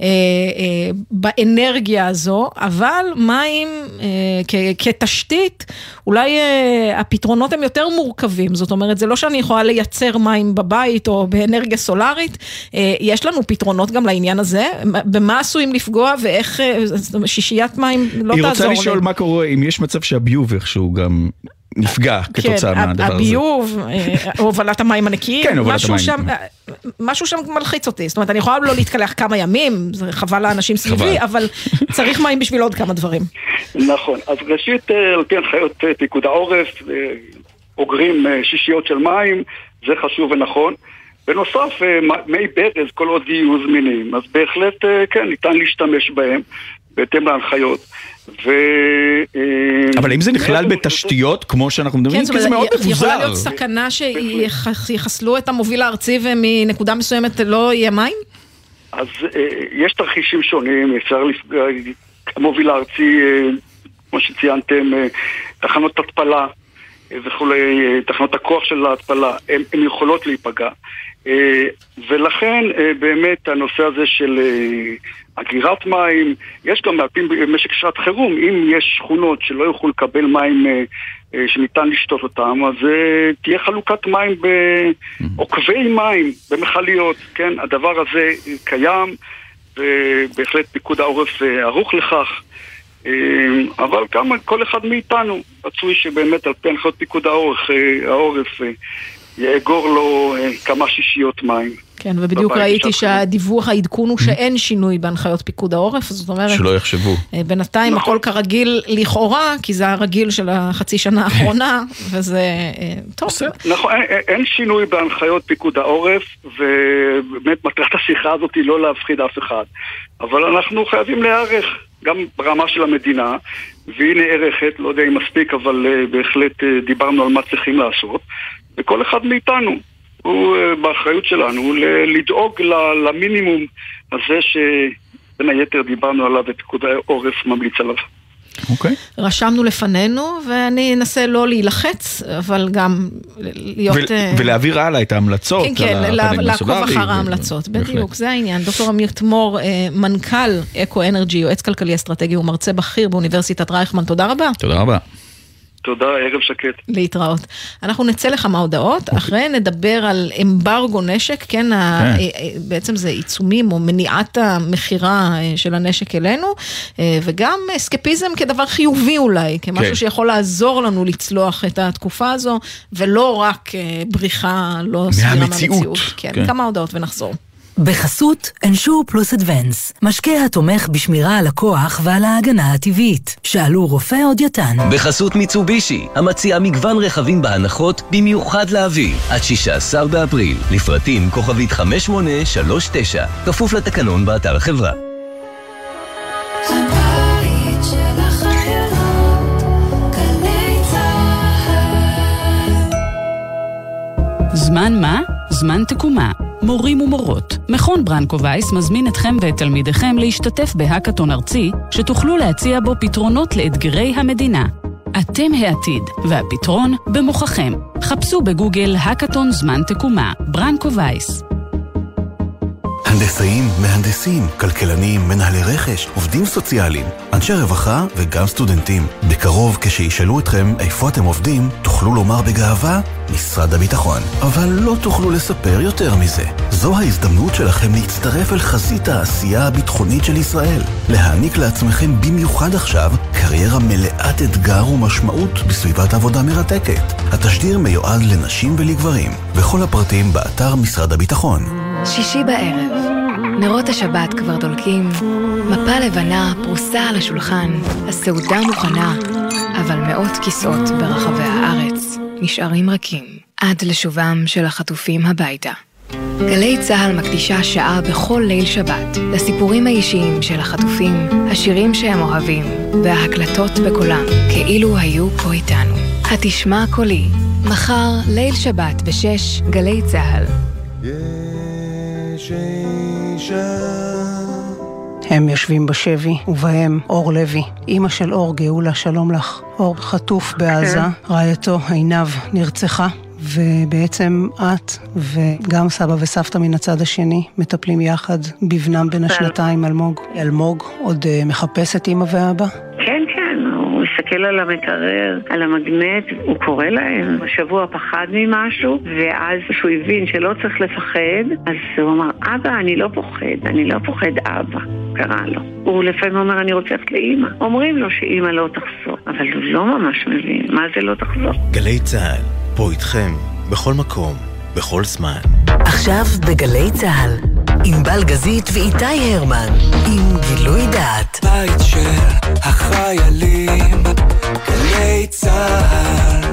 S1: באנרגיה הזו, אבל מים כתשתית, אולי הפתרונות הם יותר מורכבים, זאת אומרת, זה לא שאני יכולה לייצר מים בבית או באנרגיה סולרית, יש לנו פתרונות גם לעניין הזה, במה עשויים לפגוע ואיך שישיית מים לא תעזור.
S2: היא רוצה לשאול מה קורה, אם יש מצב שהביוב איכשהו גם נפגע כתוצאה מהדבר הזה.
S1: הביוב, הובלת המים הנקיים, משהו שם, משהו שם מלחיץ אותי. זאת אומרת, אני יכולה לא להתקלח כמה ימים, זה חבל לאנשים סביבי, אבל צריך מים בשביל עוד כמה דברים.
S5: נכון. אז ראשית, על פי הנחיות פיקוד העורף, אוגרים שישיות של מים, זה חשוב ונכון. בנוסף, מי ברז, כל עוד יהיו זמינים, אז בהחלט, כן, ניתן להשתמש בהם, בהתאם להנחיות.
S2: אבל אם זה נכלל בתשתיות, כמו שאנחנו מדברים, כי זה מאוד מבוזר.
S1: יכולה להיות סכנה שיחסלו את המוביל הארצי ומנקודה מסוימת לא יהיה מים?
S5: אז יש תרחישים שונים, אפשר המוביל הארצי, כמו שציינתם, תחנות התפלה וכולי, תחנות הכוח של ההתפלה, הן יכולות להיפגע. ולכן באמת הנושא הזה של אגירת מים, יש גם על פי משק שעת חירום, אם יש שכונות שלא יוכלו לקבל מים שניתן לשתות אותם, אז תהיה חלוקת מים בעוקבי מים, במחליות, כן? הדבר הזה קיים, ובהחלט פיקוד העורף ערוך לכך, אבל גם כל אחד מאיתנו רצוי שבאמת על פי הנחיות פיקוד העורף יאגור לו כמה שישיות מים.
S1: כן, ובדיוק ראיתי שהדיווח העדכון הוא שאין שינוי בהנחיות פיקוד העורף, זאת אומרת...
S2: שלא יחשבו.
S1: בינתיים הכל כרגיל לכאורה, כי זה הרגיל של החצי שנה האחרונה, וזה טוב.
S5: נכון, אין שינוי בהנחיות פיקוד העורף, ובאמת מטרת השיחה הזאת היא לא להפחיד אף אחד. אבל אנחנו חייבים להיערך, גם ברמה של המדינה, והיא נערכת, לא יודע אם מספיק, אבל בהחלט דיברנו על מה צריכים לעשות, וכל אחד מאיתנו. הוא באחריות שלנו לדאוג למינימום הזה שבין היתר דיברנו עליו ופיקוד העורף ממליץ עליו.
S2: אוקיי.
S1: רשמנו לפנינו ואני אנסה לא להילחץ, אבל גם להיות...
S2: ולהעביר הלאה את ההמלצות.
S1: כן, כן, לעקוב אחר ההמלצות. בדיוק, זה העניין. דוקטור אמיר תמור, מנכ"ל אקו-אנרג'י, יועץ כלכלי אסטרטגי ומרצה בכיר באוניברסיטת רייכמן. תודה רבה.
S2: תודה רבה.
S5: תודה, ערב שקט.
S1: להתראות. אנחנו נצא לכמה הודעות, אחרי נדבר על אמברגו נשק, כן, בעצם זה עיצומים או מניעת המחירה של הנשק אלינו, וגם אסקפיזם כדבר חיובי אולי, כמשהו שיכול לעזור לנו לצלוח את התקופה הזו, ולא רק בריחה לא סבירה מהמציאות. כן, כמה הודעות ונחזור.
S6: בחסות אנשור פלוס אדוונס, משקה התומך בשמירה על הכוח ועל ההגנה הטבעית. שאלו רופא עוד יתן.
S7: בחסות מיצובישי, המציעה מגוון רכבים בהנחות במיוחד להביא. עד 16 באפריל, לפרטים כוכבית 5839, כפוף לתקנון באתר החברה.
S8: הבית של החיילות, גלי צהל.
S9: זמן מה? זמן תקומה. מורים ומורות. מכון ברנקו וייס מזמין אתכם ואת תלמידיכם להשתתף בהאקתון ארצי, שתוכלו להציע בו פתרונות לאתגרי המדינה. אתם העתיד, והפתרון במוחכם. חפשו בגוגל האקתון זמן תקומה. ברנקו וייס.
S10: הנדסאים, מהנדסים, כלכלנים, מנהלי רכש, עובדים סוציאליים, אנשי רווחה וגם סטודנטים. בקרוב כשישאלו אתכם איפה אתם עובדים, תוכלו לומר בגאווה משרד הביטחון. אבל לא תוכלו לספר יותר מזה. זו ההזדמנות שלכם להצטרף אל חזית העשייה הביטחונית של ישראל. להעניק לעצמכם במיוחד עכשיו קריירה מלאת אתגר ומשמעות בסביבת עבודה מרתקת. התשדיר מיועד לנשים ולגברים. וכל הפרטים באתר משרד הביטחון.
S11: שישי בערב, נרות השבת כבר דולקים, מפה לבנה פרוסה על השולחן, הסעודה מוכנה, אבל מאות כיסאות ברחבי הארץ נשארים רכים, עד לשובם של החטופים הביתה. גלי צהל מקדישה שעה בכל ליל שבת, לסיפורים האישיים של החטופים, השירים שהם אוהבים, וההקלטות בקולם, כאילו היו פה איתנו. התשמע קולי, מחר ליל שבת ב6, גלי צהל.
S12: הם יושבים בשבי, ובהם אור לוי, אמא של אור גאולה, שלום לך. אור חטוף בעזה, רעייתו עינב נרצחה, ובעצם את וגם סבא וסבתא מן הצד השני מטפלים יחד בבנם בן השנתיים אלמוג. אלמוג עוד מחפש את אמא ואבא?
S13: כן, כן, הוא מסתכל על המקרר, על המגנט, הוא קורא להם. השבוע פחד ממשהו, ואז כשהוא הבין שלא צריך לפחד, אז הוא אמר, אבא, אני לא פוחד, אבא. קרא לו. הוא לפעמים אומר, אני רוצה ללכת לאמא. אומרים לו שאמא לא תחזור, אבל הוא לא ממש מבין מה זה לא תחזור.
S10: גלי צהל, פה איתכם, בכל מקום, בכל זמן.
S6: עכשיו בגלי צהל, עם בל גזית ואיתי הרמן, עם גילוי דעת.
S3: בית של החיילים, גלי צהל.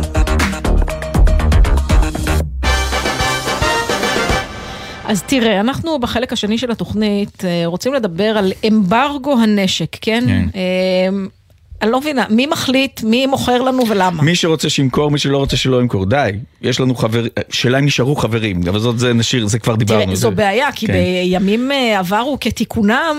S1: אז תראה, אנחנו בחלק השני של התוכנית רוצים לדבר על אמברגו הנשק, כן? אני לא מבינה, מי מחליט, מי מוכר לנו ולמה?
S2: מי שרוצה שימכור, מי שלא רוצה שלא ימכור, די. יש לנו שלהם נשארו חברים, אבל זאת זה נשאיר, זה כבר דיברנו.
S1: תראה, זו בעיה, כי בימים עברו כתיקונם,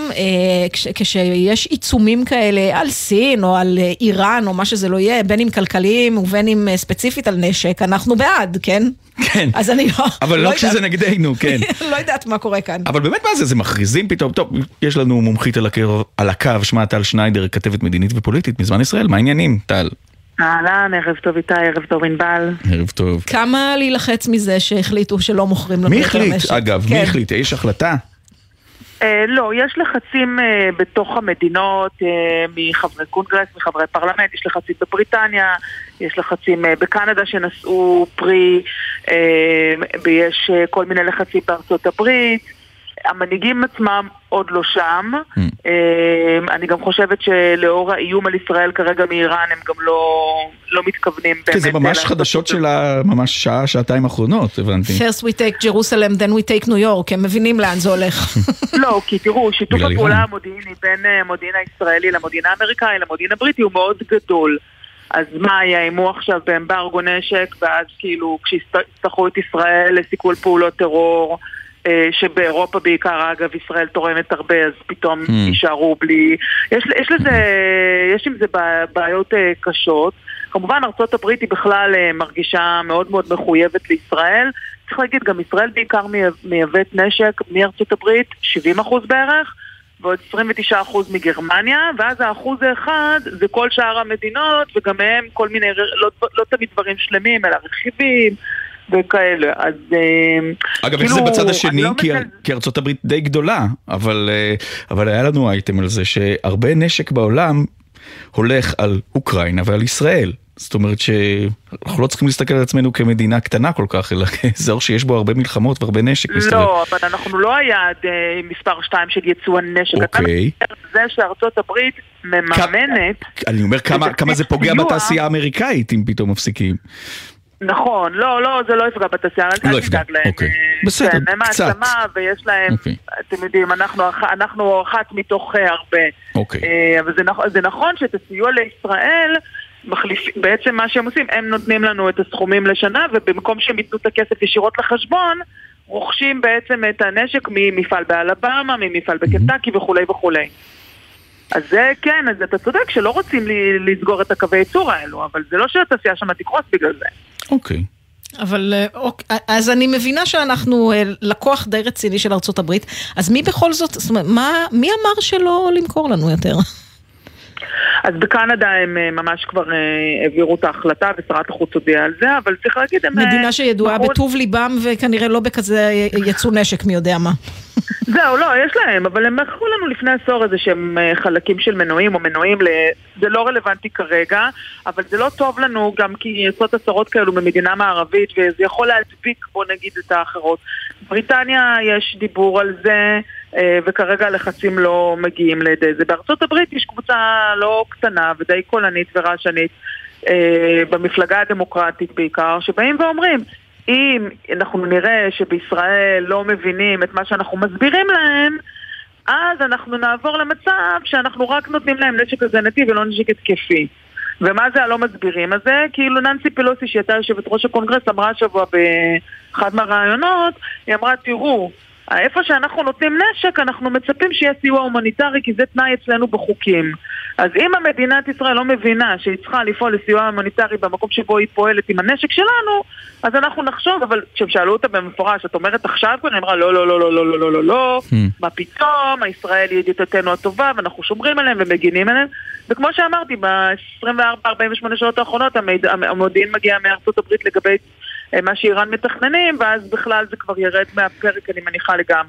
S1: כשיש עיצומים כאלה על סין או על איראן או מה שזה לא יהיה, בין אם כלכליים ובין אם ספציפית על נשק, אנחנו בעד, כן?
S2: כן.
S1: אז אני לא...
S2: אבל לא כשזה נגדנו, כן.
S1: לא יודעת מה קורה כאן.
S2: אבל באמת מה זה? זה מכריזים פתאום. טוב, יש לנו מומחית על הקו, שמה טל שניידר, כתבת מדינית ופוליטית מזמן ישראל. מה העניינים, טל?
S14: אהלן, ערב טוב איתי, ערב טוב ענבל.
S2: ערב טוב.
S1: כמה להילחץ מזה שהחליטו שלא מוכרים לנו
S2: מי החליט? אגב, מי החליט? יש החלטה?
S14: לא, יש לחצים בתוך המדינות, מחברי קונגרס, מחברי פרלמנט, יש לחצים בבריטניה, יש לחצים בקנדה שנשאו פרי, ויש כל מיני לחצים בארצות הברית. המנהיגים עצמם עוד לא שם. אני גם חושבת שלאור האיום על ישראל כרגע מאיראן הם גם לא מתכוונים באמת.
S2: זה ממש חדשות של ממש שעה, שעתיים האחרונות, הבנתי.
S1: First we take Jerusalem, then we take New York. הם מבינים לאן זה הולך.
S14: לא, כי תראו, שיתוף הפעולה המודיעיני בין המודיעין הישראלי למודיעין האמריקאי למודיעין הבריטי הוא מאוד גדול. אז מה יאיימו עכשיו באמברגו נשק, ואז כאילו כשיצטרכו את ישראל לסיכול פעולות טרור, שבאירופה בעיקר, אגב, ישראל תורמת הרבה, אז פתאום יישארו בלי... יש עם זה בעיות קשות. כמובן, ארצות הברית היא בכלל מרגישה מאוד מאוד מחויבת לישראל. צריך להגיד, גם ישראל בעיקר מייבאת נשק מארצות הברית, 70% בערך, ועוד 29% מגרמניה, ואז האחוז האחד זה כל שאר המדינות, וגם הם כל מיני, לא תמיד דברים שלמים, אלא רכיבים, וכאלה, אז...
S2: אגב, איך זה בצד השני? כי ארצות הברית די גדולה, אבל היה לנו אייטם על זה שהרבה נשק בעולם הולך על אוקראינה ועל ישראל. זאת אומרת שאנחנו לא צריכים להסתכל על עצמנו כמדינה קטנה כל כך, אלא כאזור שיש בו הרבה מלחמות והרבה נשק.
S14: לא, אבל אנחנו לא היעד מספר 2 של ייצוא הנשק.
S2: אוקיי.
S14: זה שארצות הברית מממנת...
S2: אני אומר כמה זה פוגע בתעשייה האמריקאית אם פתאום מפסיקים.
S14: נכון, לא, זה לא יפגע בתעשייה,
S2: לא יפגע, אוקיי. בסדר, קצת.
S14: הם העצמה ויש להם, אתם יודעים, אנחנו אחת מתוך הרבה.
S2: אוקיי.
S14: אבל זה נכון שאת הסיוע לישראל, בעצם מה שהם עושים, הם נותנים לנו את הסכומים לשנה, ובמקום שהם ייתנו את הכסף ישירות לחשבון, רוכשים בעצם את הנשק ממפעל באלבמה, ממפעל בקנטקי וכולי וכולי. אז זה כן, אז אתה צודק שלא רוצים לסגור את הקווי ייצור האלו, אבל זה לא שהתעשייה שם תקרוס בגלל זה.
S2: אוקיי.
S1: אבל, אז אני מבינה שאנחנו לקוח די רציני של ארצות הברית, אז מי בכל זאת, זאת אומרת, מי אמר שלא למכור לנו יותר?
S14: אז בקנדה הם ממש כבר העבירו את ההחלטה, ושרת החוץ הודיעה על זה, אבל צריך להגיד...
S1: מדינה שידועה בטוב ליבם, וכנראה לא בכזה יצוא נשק, מי יודע מה.
S14: זהו, לא, יש להם, אבל הם מכרו לנו לפני עשור איזה שהם חלקים של מנועים, או מנועים, זה לא רלוונטי כרגע, אבל זה לא טוב לנו גם כי יוצאות עשרות כאלו במדינה מערבית, וזה יכול להדביק, בוא נגיד, את האחרות. בריטניה יש דיבור על זה, וכרגע הלחצים לא מגיעים לידי זה. בארצות הברית יש קבוצה לא קטנה ודי קולנית ורעשנית, במפלגה הדמוקרטית בעיקר, שבאים ואומרים, אם אנחנו נראה שבישראל לא מבינים את מה שאנחנו מסבירים להם, אז אנחנו נעבור למצב שאנחנו רק נותנים להם נשק הגנתי ולא נשק התקפי. ומה זה הלא מסבירים? אז זה כאילו ננסי פלוסי שהייתה יושבת ראש הקונגרס אמרה השבוע באחד מהרעיונות, היא אמרה, תראו, איפה שאנחנו נותנים נשק, אנחנו מצפים שיהיה סיוע הומניטרי, כי זה תנאי אצלנו בחוקים. אז אם המדינת ישראל לא מבינה שהיא צריכה לפעול לסיוע הומניטרי במקום שבו היא פועלת עם הנשק שלנו, אז אנחנו נחשוב, אבל כששאלו אותה במפורש, את אומרת עכשיו כבר, היא אמרה, לא, מה פתאום, הישראל היא ידידתנו הטובה, ואנחנו שומרים עליהם ומגינים עליהם, וכמו שאמרתי, ב-24-48 שעות האחרונות, המודיעין מגיע מארצות הברית לגבי מה שאיראן מתכננים, ואז בכלל זה כבר ירד מהפרק, אני מניחה לגמרי.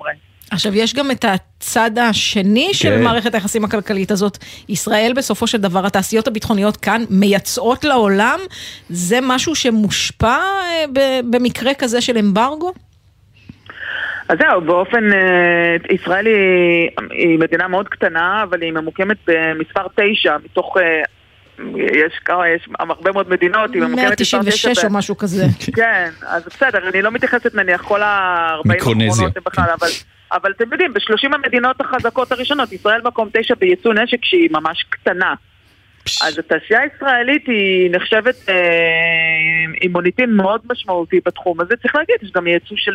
S1: עכשיו, יש גם את הצד השני של מערכת היחסים הכלכלית הזאת. ישראל בסופו של דבר, התעשיות הביטחוניות כאן מייצאות לעולם, זה משהו שמושפע במקרה כזה של אמברגו?
S14: אז זהו, באופן, ישראל היא מדינה מאוד קטנה, אבל היא ממוקמת במספר 9, מתוך, יש הרבה מאוד מדינות, היא ממוקמת
S1: 196 או משהו כזה.
S14: כן, אז בסדר, אני לא מתייחסת נניח כל ה-40 האחרונות בכלל, אבל אתם יודעים, ב-30 המדינות החזקות הראשונות, ישראל מקום 9 בייצוא נשק שהיא ממש קטנה. אז התעשייה הישראלית היא נחשבת עם מוניטין מאוד משמעותי בתחום הזה. צריך להגיד, יש גם ייצוא של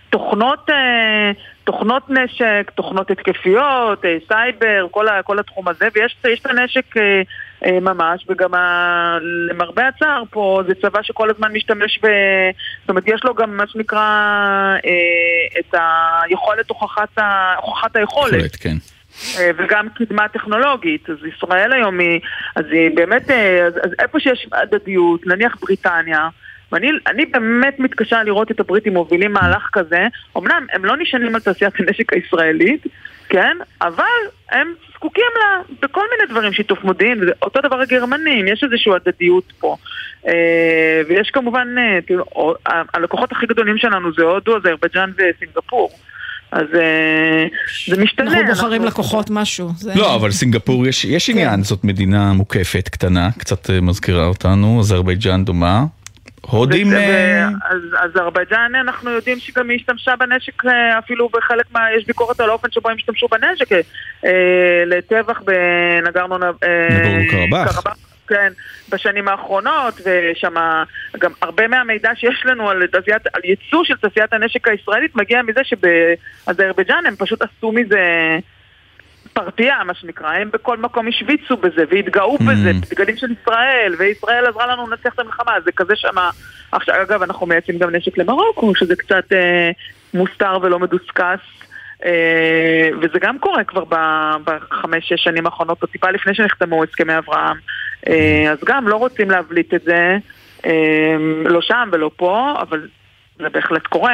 S14: תוכנות נשק, תוכנות התקפיות, סייבר, כל התחום הזה, ויש את הנשק ממש, וגם למרבה הצער פה זה צבא שכל הזמן משתמש זאת אומרת, יש לו גם מה שנקרא את היכולת, הוכחת היכולת.
S2: כן.
S14: וגם קדמה טכנולוגית. אז ישראל היום אז היא באמת, אז איפה שיש הדדיות, נניח בריטניה, ואני באמת מתקשה לראות את הבריטים מובילים מהלך כזה, אמנם הם לא נשענים על תעשיית הנשק הישראלית, כן? אבל הם זקוקים לה בכל מיני דברים, שיתוף מודיעין, אותו דבר הגרמנים, יש איזושהי הדדיות פה. ויש כמובן, הלקוחות הכי גדולים שלנו זה הודו, אזרבייג'אן וסינגפור. אז זה משתנה.
S1: אנחנו בוחרים לקוחות משהו.
S2: לא, אבל סינגפור יש עניין, זאת מדינה מוקפת, קטנה, קצת מזכירה אותנו, אזרבייג'אן דומה. הודים...
S14: אז אזרבייג'אן אנחנו יודעים שגם היא השתמשה בנשק, אפילו בחלק יש ביקורת על האופן שבו הם השתמשו בנשק, לטבח בנגורנו קרבאח. כן, בשנים האחרונות, ושם גם הרבה מהמידע שיש לנו על ייצוא של תעשיית הנשק הישראלית מגיע מזה שבאזרבייג'אן הם פשוט עשו מזה פרטייה, מה שנקרא, הם בכל מקום השוויצו בזה והתגאו בזה, בדגלים של ישראל, וישראל עזרה לנו לנצח את המלחמה, זה כזה שמה, עכשיו אגב אנחנו מייצאים גם נשק למרוקו, שזה קצת מוסתר ולא מדוסקס, וזה גם קורה כבר ב5-6 שנים האחרונות, או טיפה לפני שנחתמו הסכמי אברהם, אז גם לא רוצים להבליט את זה, לא שם ולא פה, אבל זה בהחלט קורה.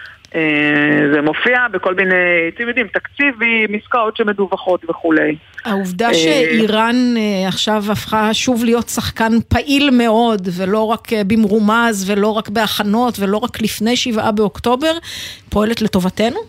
S14: זה מופיע בכל מיני, אתם יודעים, תקציבים, עסקאות שמדווחות וכולי.
S1: העובדה שאיראן עכשיו הפכה שוב להיות שחקן פעיל מאוד, ולא רק במרומז, ולא רק בהכנות, ולא רק לפני 7 באוקטובר, פועלת לטובתנו?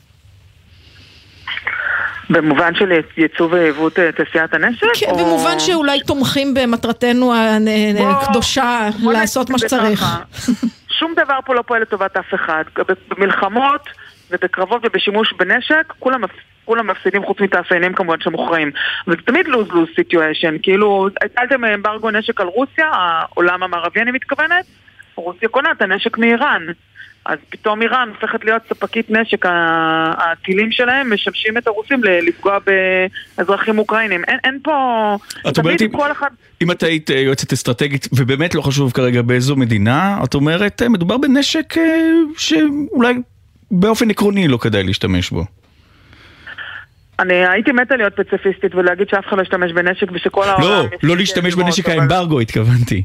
S14: במובן של ייצוא ויבוא תעשיית הנשק?
S1: כן, במובן שאולי תומכים במטרתנו הקדושה לעשות מה שצריך.
S14: שום דבר פה לא פועל לטובת אף אחד. במלחמות ובקרבות ובשימוש בנשק, כולם מפסידים חוץ מתעשיינים כמובן שמוכרים. וזה תמיד lose-lose situation. כאילו, הטלתם אמברגו נשק על רוסיה, העולם המערבי אני מתכוונת, רוסיה קונה את הנשק מאיראן. אז פתאום איראן הופכת להיות ספקית נשק, הטילים שלהם משמשים את הרוסים לפגוע באזרחים אוקראינים. אין פה...
S2: את אומרת, אם את היית יועצת אסטרטגית, ובאמת לא חשוב כרגע באיזו מדינה, את אומרת, מדובר בנשק שאולי באופן עקרוני לא כדאי להשתמש בו.
S14: אני הייתי מתה להיות פציפיסטית ולהגיד שאף אחד לא ישתמש בנשק ושכל העולם...
S2: לא להשתמש בנשק האמברגו, התכוונתי.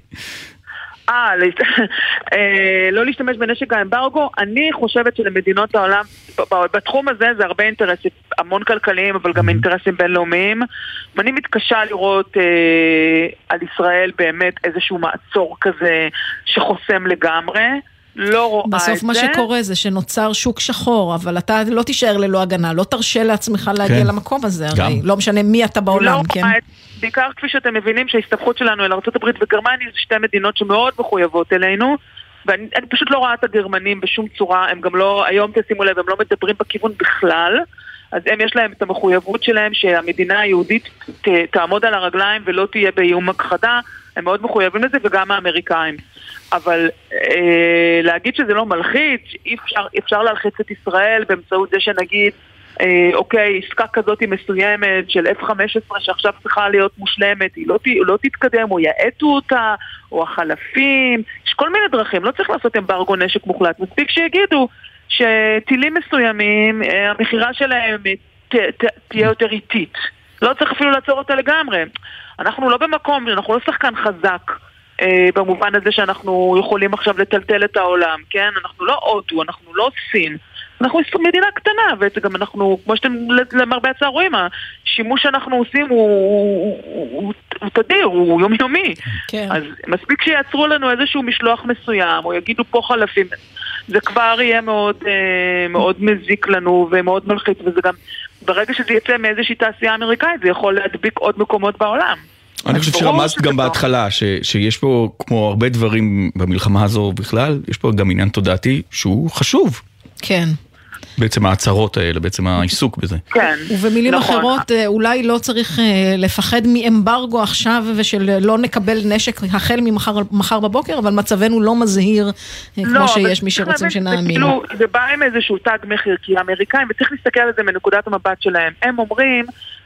S14: לא להשתמש בנשק האמברגו. אני חושבת שלמדינות העולם בתחום הזה זה הרבה אינטרסים, המון כלכליים אבל גם אינטרסים בינלאומיים, ואני מתקשה לראות על ישראל באמת איזשהו מעצור כזה שחוסם לגמרי. לא רואה את זה.
S1: בסוף מה שקורה זה שנוצר שוק שחור, אבל אתה לא תישאר ללא הגנה, לא תרשה לעצמך להגיע למקום הזה, הרי לא משנה מי אתה בעולם, כן?
S14: בעיקר כפי שאתם מבינים שההסתבכות שלנו אל ארצות הברית וגרמניה זה שתי מדינות שמאוד מחויבות אלינו, ואני פשוט לא רואה את הגרמנים בשום צורה, הם גם לא, היום תשימו לב, הם לא מדברים בכיוון בכלל, אז הם יש להם את המחויבות שלהם שהמדינה היהודית תעמוד על הרגליים ולא תהיה באיום הכחדה, הם מאוד מחויבים לזה וגם האמריקאים. אבל להגיד שזה לא מלחיץ, אפשר להלחיץ את ישראל באמצעות זה שנגיד, אוקיי, עסקה כזאת מסוימת של F-15 שעכשיו צריכה להיות מושלמת, היא לא תתקדם, או יעטו אותה, או החלפים, יש כל מיני דרכים, לא צריך לעשות אמברגו נשק מוחלט, מספיק שיגידו שטילים מסוימים, המחירה שלהם תהיה יותר איטית. לא צריך אפילו לעצור אותה לגמרי. אנחנו לא במקום, אנחנו לא שחקן חזק במובן הזה שאנחנו יכולים עכשיו לטלטל את העולם, כן? אנחנו לא הודו, אנחנו לא סין. אנחנו מדינה קטנה, וגם אנחנו, כמו שאתם למרבה הצער רואים, השימוש שאנחנו עושים הוא תדיר, הוא יומיומי.
S1: כן.
S14: אז מספיק שיעצרו לנו איזשהו משלוח מסוים, או יגידו פה חלפים, זה כבר יהיה מאוד, מאוד מזיק לנו ומאוד מלחיץ, וזה גם, ברגע שזה יצא מאיזושהי תעשייה אמריקאית, זה יכול להדביק עוד מקומות בעולם.
S2: אני חושב שרמזת גם בהתחלה, שיש פה, כמו הרבה דברים במלחמה הזו בכלל, יש פה גם עניין תודעתי שהוא חשוב.
S1: כן.
S2: בעצם ההצהרות האלה, בעצם העיסוק בזה.
S14: כן.
S1: ובמילים אחרות, אולי לא צריך לפחד מאמברגו עכשיו, ושל לא נקבל נשק החל ממחר בבוקר, אבל מצבנו לא מזהיר, כמו שיש מי שרוצים שנאמין.
S14: זה בא עם איזשהו תג מחיר, כי האמריקאים, וצריך להסתכל על זה מנקודת המבט שלהם, הם אומרים,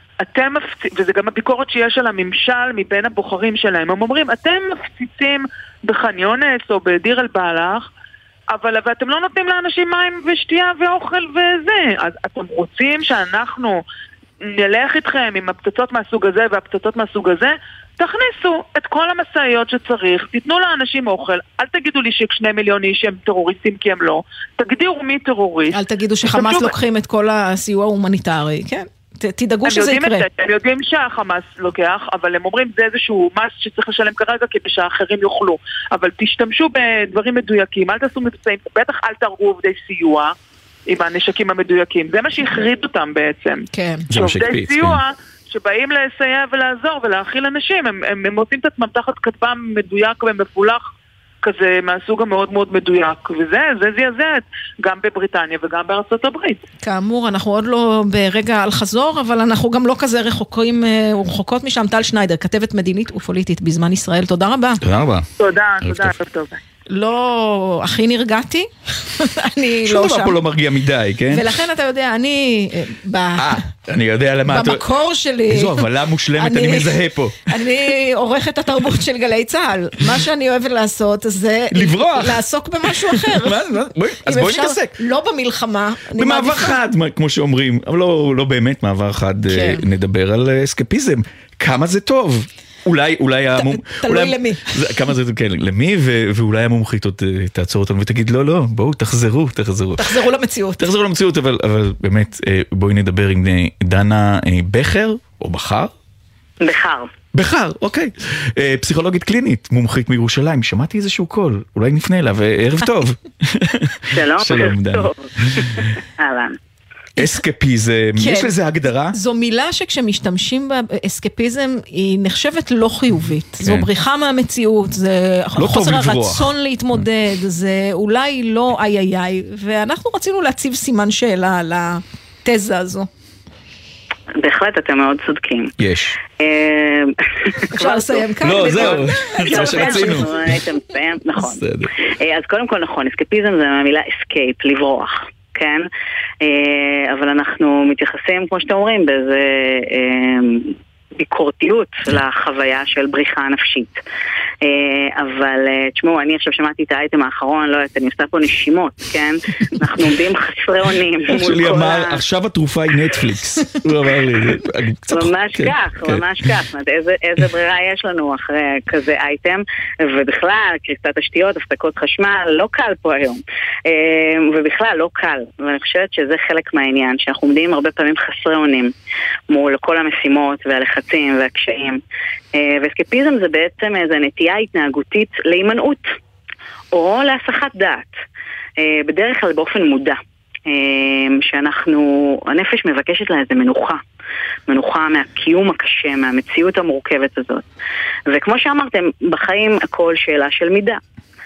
S14: וזה גם הביקורת שיש על הממשל מבין הבוחרים שלהם, הם אומרים, אתם מפציצים בחניונס או בדיר אל בלח, אבל אתם לא נותנים לאנשים מים ושתייה ואוכל וזה. אז אתם רוצים שאנחנו נלך איתכם עם הפצצות מהסוג הזה והפצצות מהסוג הזה? תכניסו את כל המסעיות שצריך, תיתנו לאנשים אוכל, אל תגידו לי ש2 מיליון איש הם טרוריסטים כי הם לא, תגדירו מי טרוריסט.
S1: אל תגידו שחמאס לוקחים את כל הסיוע ההומניטרי, כן? תדאגו שזה יקרה.
S14: הם יודעים שהחמאס לוקח, אבל הם אומרים זה איזשהו מס שצריך לשלם כרגע כדי שהאחרים יוכלו. אבל תשתמשו בדברים מדויקים, אל תעשו מבצעים, בטח אל תהרגו עובדי סיוע עם הנשקים המדויקים. זה מה שהחריד אותם בעצם.
S1: כן.
S14: עובדי סיוע שבאים לסייע ולעזור ולהכיל אנשים, הם מוצאים את עצמם תחת כתבם מדויק ומפולח כזה מהסוג המאוד מאוד מדויק, וזה זעזע גם בבריטניה וגם בארצות הברית.
S1: כאמור, אנחנו עוד לא ברגע על חזור, אבל אנחנו גם לא כזה רחוקות משם. טל שניידר, כתבת מדינית ופוליטית בזמן ישראל. תודה רבה.
S2: תודה רבה.
S14: תודה, טוב.
S1: לא הכי נרגעתי, אני
S2: שום
S1: לא
S2: דבר
S1: שם.
S2: פה לא מרגיע מדי, כן?
S1: ולכן אתה יודע,
S2: אני יודע למה
S1: במקור שלי,
S2: איזו הבלה מושלמת אני מזהה פה.
S1: אני עורכת התרבות של גלי צהל. מה שאני אוהבת לעשות זה
S2: לברוח,
S1: לעסוק במשהו אחר.
S2: אז בואי נתעסק.
S1: לא במלחמה,
S2: במעבר חד, כמו שאומרים, אבל לא באמת מעבר חד. נדבר על אסקפיזם. כמה זה טוב. אולי
S1: תלוי למי.
S2: כמה זה, כן, למי, ואולי המומחית עוד תעצור אותנו ותגיד, לא, בואו, תחזרו
S1: למציאות.
S2: תחזרו למציאות, אבל באמת, בואי נדבר עם דנה בכר, או בחר, אוקיי. פסיכולוגית קלינית, מומחית מירושלים. שמעתי איזשהו קול, אולי נפנה אליו, ערב טוב.
S15: שלום,
S2: דנה.
S15: אהלן.
S2: אסקפיזם, יש לזה הגדרה?
S1: זו מילה שכשמשתמשים באסקפיזם היא נחשבת לא חיובית. זו בריחה מהמציאות, זה חוסר הרצון להתמודד, זה אולי לא איי, ואנחנו רצינו להציב סימן שאלה על התזה הזו.
S15: בהחלט אתם מאוד צודקים.
S2: יש.
S1: אפשר לסיים כאן?
S2: לא, זהו, זה מה שרצינו.
S15: נכון. אז קודם כל נכון, אסקפיזם זה מהמילה escape, לברוח. כן, אבל אנחנו מתייחסים, כמו שאתם אומרים, באיזה ביקורתיות לחוויה של בריחה נפשית. אבל תשמעו, אני עכשיו שמעתי את האייטם האחרון, לא יודעת, אני עושה פה נשימות, כן? אנחנו עומדים חסרי אונים.
S2: שלי אמר, עכשיו התרופה היא נטפליקס. הוא אמר לי,
S15: ממש כך. איזה ברירה יש לנו אחרי כזה אייטם, ובכלל, קריסת תשתיות, הפסקות חשמל, לא קל פה היום. ובכלל, לא קל. ואני חושבת שזה חלק מהעניין, שאנחנו עומדים הרבה פעמים חסרי אונים מול כל המשימות והלחצים והקשיים. ואסקפיזם זה בעצם איזו נטייה התנהגותית להימנעות או להסחת דעת, בדרך כלל באופן מודע, הנפש מבקשת לה איזו מנוחה מהקיום הקשה, מהמציאות המורכבת הזאת. וכמו שאמרתם, בחיים הכל שאלה של מידה.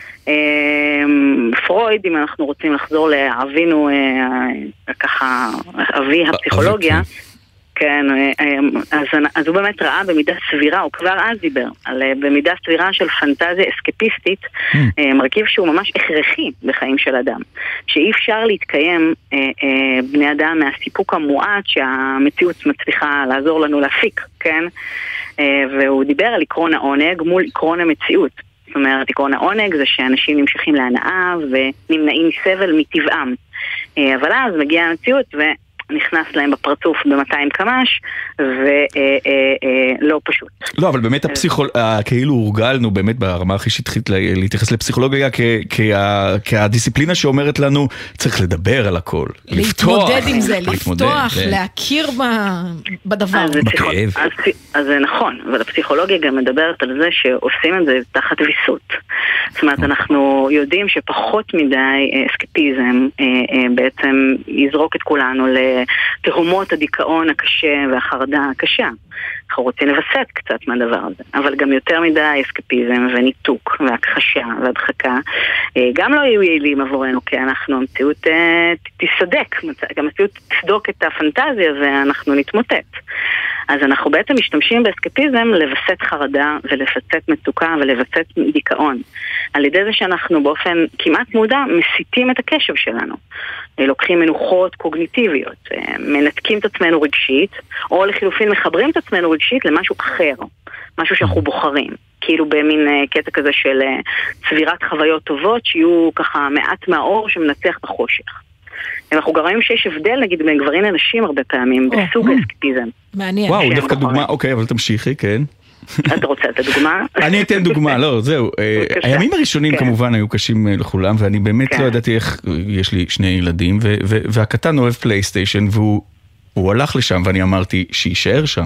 S15: פרויד, אם אנחנו רוצים לחזור לאבינו, ככה אבי הפסיכולוגיה, כן, אז הוא באמת ראה במידה סבירה, הוא כבר אז דיבר על במידה סבירה של פנטזיה אסקפיסטית, מרכיב שהוא ממש הכרחי בחיים של אדם, שאי אפשר להתקיים בני אדם מהסיפוק המועט שהמציאות מצליחה לעזור לנו להפיק, כן? והוא דיבר על עקרון העונג מול עקרון המציאות. זאת אומרת, עקרון העונג זה שאנשים נמשכים להנאה ונמנעים מסבל מטבעם. אבל אז מגיעה המציאות נכנס להם בפרצוף ב-200 קמ"ש, ולא פשוט.
S2: לא, אבל באמת כאילו הורגלנו באמת ברמה הכי שטחית להתייחס לפסיכולוגיה כהדיסציפלינה שאומרת לנו, צריך לדבר על הכל,
S1: להתמודד עם זה, לפתוח, להכיר בדבר.
S2: בכאב.
S15: אז זה נכון, אבל הפסיכולוגיה גם מדברת על זה שעושים את זה תחת ויסות. זאת אומרת, אנחנו יודעים שפחות מדי אסקפיזם בעצם יזרוק את כולנו לתהומות הדיכאון הקשה והחרדה הקשה. אנחנו רוצים לבסט קצת מהדבר הזה, אבל גם יותר מדי אסקפיזם וניתוק והכחשה והדחקה גם לא יהיו יעילים עבורנו, כי המציאות תסדק, גם המציאות תסדוק את הפנטזיה ואנחנו נתמוטט. אז אנחנו בעצם משתמשים באסקפיזם לבסט חרדה ולבסט מצוקה ולבסט דיכאון, על ידי זה שאנחנו באופן כמעט מודע מסיטים את הקשב שלנו, לוקחים מנוחות קוגניטיביות, מנתקים את עצמנו רגשית, או לחילופין מחברים את עצמנו רגשית למשהו אחר, משהו שאנחנו בוחרים, כאילו במין קטע כזה של צבירת חוויות טובות שיהיו ככה מעט מהאור שמנצח בחושך. אנחנו גם רואים שיש הבדל נגיד בין גברים לנשים הרבה פעמים בסוג האסקפיזם.
S1: מעניין.
S2: וואו, דווקא דוגמה, אוקיי, אבל תמשיכי, כן.
S15: אתה רוצה את הדוגמה?
S2: אני אתן דוגמה, לא, זהו. הימים הראשונים כמובן היו קשים לכולם, ואני באמת לא ידעתי איך, יש לי 2 ילדים, והקטן אוהב פלייסטיישן, והוא הלך לשם, ואני אמרתי שישאר שם.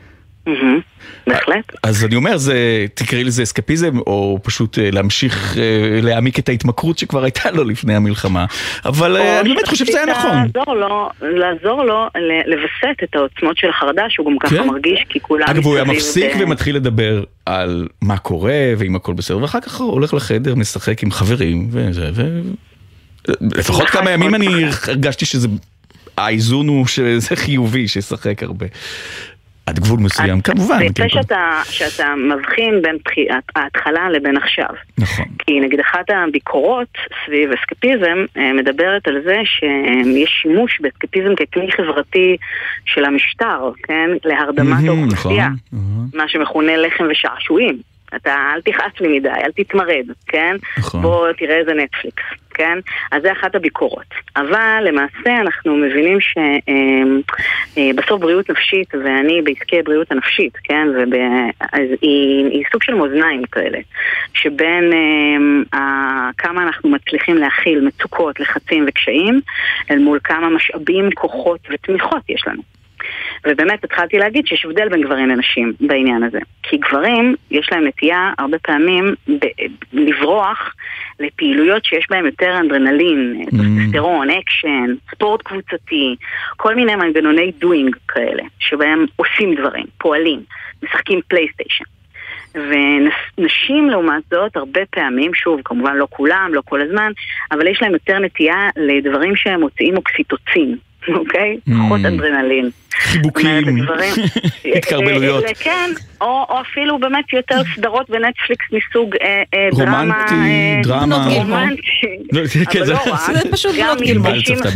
S15: בהחלט.
S2: אז אני אומר, תקראי לזה אסקפיזם, או פשוט להמשיך להעמיק את ההתמכרות שכבר הייתה לו לפני המלחמה. אבל אני באמת חושב שזה היה נכון.
S15: לעזור לו לבסט את העוצמות של החרדה, שהוא גם ככה מרגיש, כי כולם...
S2: אגב, הוא היה מפסיק ומתחיל לדבר על מה קורה, ואם הכל בסדר, ואחר כך הוא הולך לחדר, משחק עם חברים, לפחות כמה ימים אני הרגשתי שזה... האיזון הוא שזה חיובי, שישחק הרבה. עד גבול מסוים, כמובן.
S15: זה יפה שאתה מבחין בין ההתחלה לבין עכשיו.
S2: נכון.
S15: כי נגיד אחת הביקורות סביב אסקפיזם מדברת על זה שיש שימוש באסקפיזם ככלי חברתי של המשטר, כן? להרדמת האוכלוסייה. מה שמכונה לחם ושעשועים. אתה אל תכעס לי מדי, אל תתמרד, כן? בוא תראה איזה נטפליקס, כן? אז זה אחת הביקורות. אבל למעשה אנחנו מבינים שבסוף בריאות נפשית, ואני בעסקי בריאות הנפשית, כן? היא סוג של מאזניים כאלה, שבין כמה אנחנו מצליחים להכיל מצוקות, לחצים וקשיים, אל מול כמה משאבים, כוחות ותמיכות יש לנו. ובאמת התחלתי להגיד שיש הבדל בין גברים לנשים בעניין הזה. כי גברים יש להם נטייה הרבה פעמים לברוח לפעילויות שיש בהם יותר אנדרנלין, טסטוסטרון, אקשן, ספורט קבוצתי, כל מיני מנגנוני דוינג כאלה, שבהם עושים דברים, פועלים, משחקים פלייסטיישן. ונשים לעומת זאת הרבה פעמים, שוב כמובן לא כולם, לא כל הזמן, אבל יש להם יותר נטייה לדברים שהם מוציאים אוקסיטוצין, אוקיי? פחות אדרנלין.
S2: חיבוקים, התקרבלויות.
S15: כן, או אפילו באמת יותר סדרות בנטפליקס מסוג
S2: רומנטי, דרמה.
S15: אבל לא רק.
S1: זה פשוט בנות גילמור.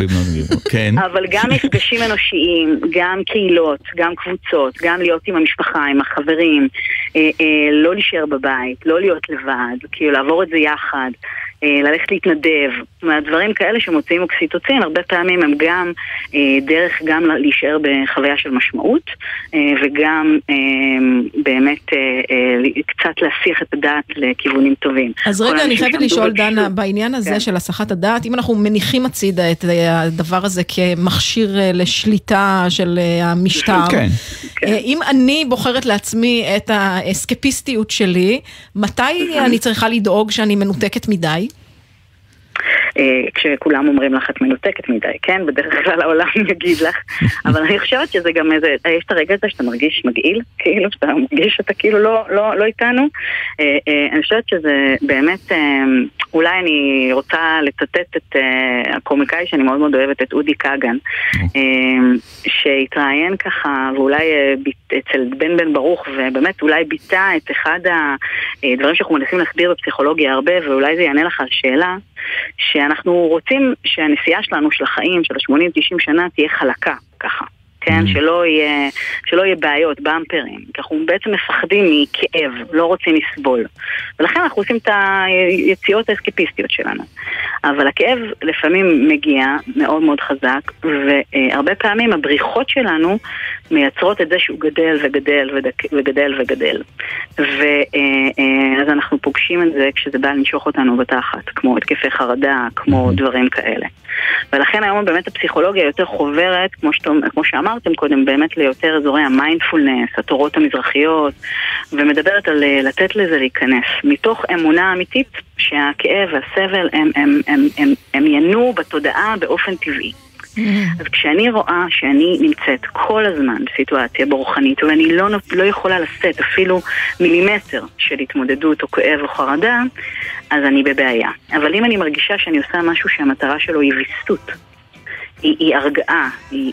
S15: אבל גם מפגשים אנושיים, גם קהילות, גם קבוצות, גם להיות עם המשפחה, עם החברים, לא להישאר בבית, לא להיות לבד, כאילו לעבור את זה יחד. ללכת להתנדב, מהדברים כאלה שמוצאים אוקסיטוצין, הרבה פעמים הם גם דרך גם להישאר בחוויה של משמעות, וגם באמת קצת להסיח את הדעת לכיוונים טובים.
S1: אז רגע, אני חייבת לשאול דנה, בעניין הזה של הסחת הדעת, אם אנחנו מניחים הצידה את הדבר הזה כמכשיר לשליטה של המשטר, אם אני בוחרת לעצמי את האסקפיסטיות שלי, מתי אני צריכה לדאוג שאני מנותקת מדי?
S15: כשכולם אומרים לך את מנותקת מדי, כן? בדרך כלל העולם יגיד לך, אבל אני חושבת שזה גם איזה, יש את הרגע הזה שאתה מרגיש מגעיל, כאילו שאתה מרגיש שאתה כאילו לא איתנו. אני חושבת שזה באמת, אולי אני רוצה לצטט את הקומיקאי שאני מאוד מאוד אוהבת, את אודי קאגן, שהתראיין ככה, ואולי אצל בן ברוך, ובאמת אולי ביטא את אחד הדברים שאנחנו מנסים להסביר בפסיכולוגיה הרבה, ואולי זה יענה לך השאלה, שאנחנו רוצים שהנסיעה שלנו של החיים, של ה-80-90 שנה, תהיה חלקה, ככה, כן? שלא יהיה בעיות, במפרים. כי אנחנו בעצם מפחדים מכאב, לא רוצים לסבול. ולכן אנחנו עושים את היציאות האסקפיסטיות שלנו. אבל הכאב לפעמים מגיע מאוד מאוד חזק, והרבה פעמים הבריחות שלנו מייצרות את זה שהוא גדל וגדל וגדל וגדל. ואז אנחנו פוגשים את זה כשזה בא לנשוך אותנו בתחת, כמו התקפי חרדה, כמו דברים כאלה. ולכן היום באמת הפסיכולוגיה יותר חוברת, כמו שאמרתם קודם, באמת ליותר אזורי המיינדפולנס, התורות המזרחיות, ומדברת על לתת לזה להיכנס, מתוך אמונה אמיתית שהכאב והסבל הם ינועו בתודעה באופן טבעי. אז כשאני רואה שאני נמצאת כל הזמן בסיטואציה ברוחנית ואני לא יכולה לשאת אפילו מילימטר של התמודדות או כאב או חרדה, אז אני בבעיה. אבל אם אני מרגישה שאני עושה משהו שהמטרה שלו היא ויסות, היא הרגעה,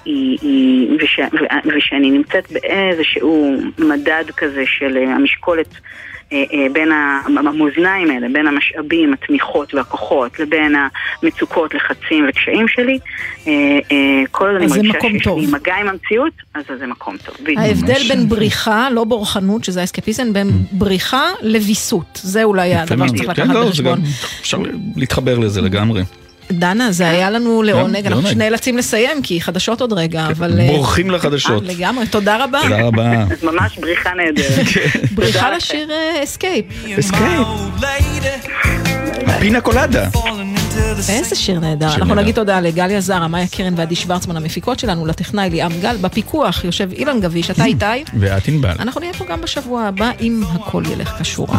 S15: ושאני נמצאת באיזשהו מדד כזה של המשקולת בין המאזניים האלה, בין המשאבים, התמיכות והכוחות, לבין המצוקות, לחצים וקשיים שלי, כל עוד אני מרגישה שיש לי מגע עם המציאות, אז זה מקום טוב.
S1: ההבדל בין בריחה, לא בורחנות, שזה האסקפיזם, בין בריחה לוויסות. זה אולי הדבר שצריך לקחת בחשבון.
S2: אפשר להתחבר לזה לגמרי.
S1: דנה, זה היה לנו לעונג, אנחנו נאלצים לסיים, כי חדשות עוד רגע, אבל...
S2: בורחים לחדשות.
S1: לגמרי, תודה רבה.
S2: תודה רבה.
S15: ממש בריחה נהדרת.
S1: בריחה לשיר אסקייפ.
S2: אסקייפ. פינה קולדה.
S1: איזה שיר נהדר. אנחנו נגיד תודה לגליה זרה, מאיה קרן ועדי שוורצמן, המפיקות שלנו, לטכנאי ליאם גל, בפיקוח יושב אילן גביש, אתה איתי.
S2: ואת ענבל.
S1: אנחנו נהיה פה גם בשבוע הבא, אם הכל ילך כשורה.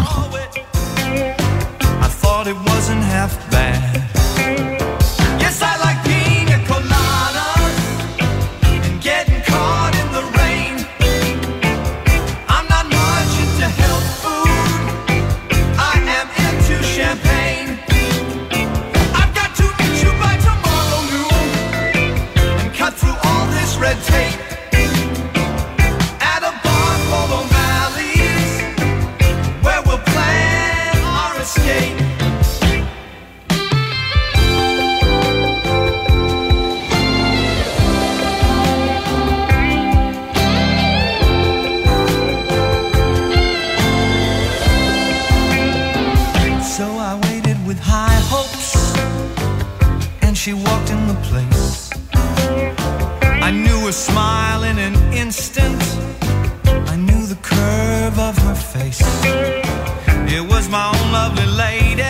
S3: I thought it wasn't half bad. Yes, I like pina coladas and getting caught in the rain. I'm not much into health food. I am into champagne. I've got to eat you by tomorrow noon and cut through all this red tape. At a bar called O'Malley's where we'll plan our escape. She walked in the place. I knew her smile in an instant. I knew the curve of her face. It was my own lovely lady.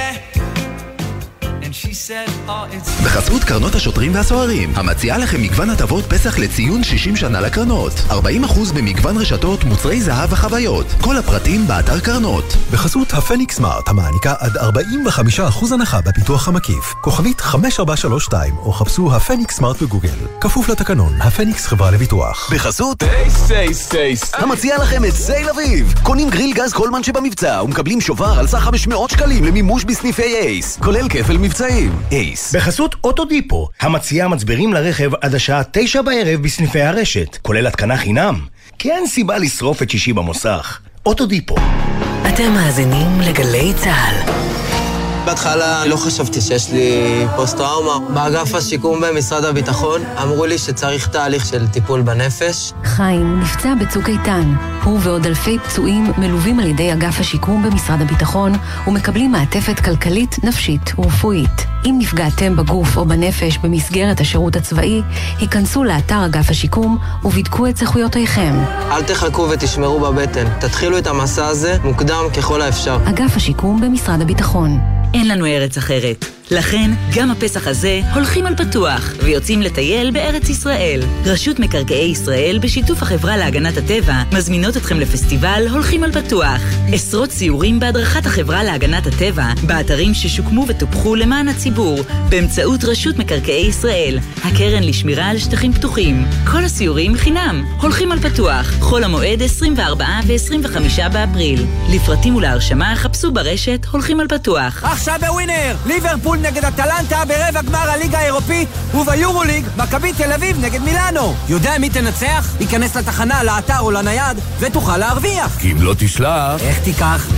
S3: And she said, oh, it's...
S10: בחסות קרנות השוטרים והסוהרים, המציעה לכם מגוון הטבות פסח לציון 60 שנה לקרנות. 40% במגוון רשתות, מוצרי זהב וחוויות. כל הפרטים באתר קרנות.
S16: בחסות הפניקס סמארט, המעניקה עד 45% הנחה בפיתוח המקיף. כוכבית 5432, או חפשו הפניקס סמארט בגוגל. כפוף לתקנון, הפניקס חברה לביטוח.
S10: בחסות סייס, המציעה לכם את סייל אביב. קונים גריל גז קולמן שבמבצע, ומקבלים שובר על סך 500 שקלים למימוש בסניפי אייס, כולל כפל מבצעים. אייס.
S17: בחסות אוטודיפו, המציעה מצברים לרכב עד השעה 9 בערב בסניפי הרשת, כולל התקנה חינם. כי אין סיבה לשרוף את שישי במוסך. אוטודיפו.
S6: אתם מאזינים לגלי צהל.
S18: בהתחלה לא חשבתי שיש לי פוסט-טראומה. באגף השיקום במשרד הביטחון אמרו לי שצריך תהליך של טיפול בנפש.
S19: חיים נפצע בצוק איתן. הוא ועוד אלפי פצועים מלווים על ידי אגף השיקום במשרד הביטחון ומקבלים מעטפת כלכלית, נפשית ורפואית. אם נפגעתם בגוף או בנפש במסגרת השירות הצבאי, היכנסו לאתר אגף השיקום ובדקו את זכויותיכם.
S18: אל תחכו ותשמרו בבטן. תתחילו את המסע הזה מוקדם ככל האפשר.
S19: אגף השיקום במשרד הביטחון.
S20: אין לנו ארץ אחרת. לכן, גם הפסח הזה הולכים על פתוח ויוצאים לטייל בארץ ישראל. רשות מקרקעי ישראל בשיתוף החברה להגנת הטבע מזמינות אתכם לפסטיבל הולכים על פתוח. עשרות סיורים בהדרכת החברה להגנת הטבע באתרים ששוקמו וטופחו למען הציבור באמצעות רשות מקרקעי ישראל, הקרן לשמירה על שטחים פתוחים. כל הסיורים חינם. הולכים על פתוח. חול המועד 24 ו-25 באפריל. לפרטים ולהרשמה חפשו ברשת הולכים על פתוח.
S21: עכשיו בווינר, ליברפול נגד אטלנטה ברבע גמר הליגה האירופית, וביורוליג מכבי תל אביב נגד מילאנו. יודע מי תנצח? ייכנס לתחנה, לאתר או לנייד ותוכל להרוויח.
S10: כי אם לא תשלח,
S21: איך תיקח?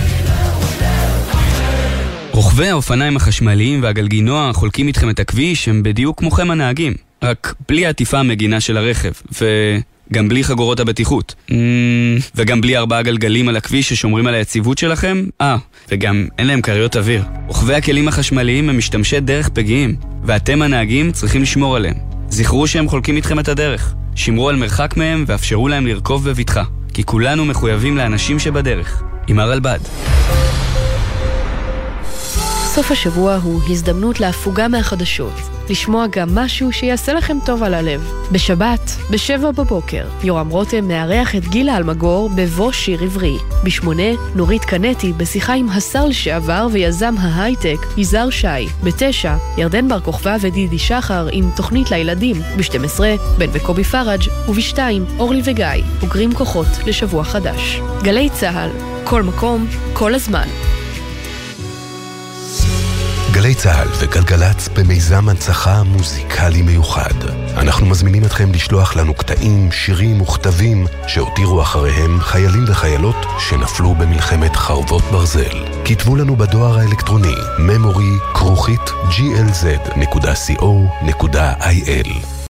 S22: רוכבי האופניים החשמליים והגלגינוע חולקים איתכם את הכביש הם בדיוק כמוכם הנהגים, רק בלי העטיפה המגינה של הרכב, גם בלי חגורות הבטיחות. וגם בלי 4 גלגלים על הכביש ששומרים על היציבות שלכם? וגם אין להם קריות אוויר. רוכבי הכלים החשמליים הם משתמשי דרך פגיעים, ואתם הנהגים צריכים לשמור עליהם. זכרו שהם חולקים איתכם את הדרך. שמרו על מרחק מהם ואפשרו להם לרכוב בבטחה, כי כולנו מחויבים לאנשים שבדרך. עם הרלב"ד.
S4: סוף השבוע הוא הזדמנות להפוגה מהחדשות, לשמוע גם משהו שיעשה לכם טוב על הלב. בשבת, ב7 בבוקר, יורם רותם מארח את גילה אלמגור בבוא שיר עברי. ב8, נורית קנטי בשיחה עם השר לשעבר ויזם ההייטק, יזהר שי. ב9, ירדן בר כוכבא ודידי שחר עם תוכנית לילדים. ב12, בן וקובי פרג' וב2, אורלי וגיא, אוגרים כוחות לשבוע חדש. גלי צהל, כל מקום, כל הזמן.
S16: גלי צהל וגלגלץ במיזם הנצחה מוזיקלי מיוחד. אנחנו מזמינים אתכם לשלוח לנו קטעים, שירים וכתבים שהותירו אחריהם חיילים וחיילות שנפלו במלחמת חרבות ברזל. כתבו לנו בדואר האלקטרוני memory@glz.co.il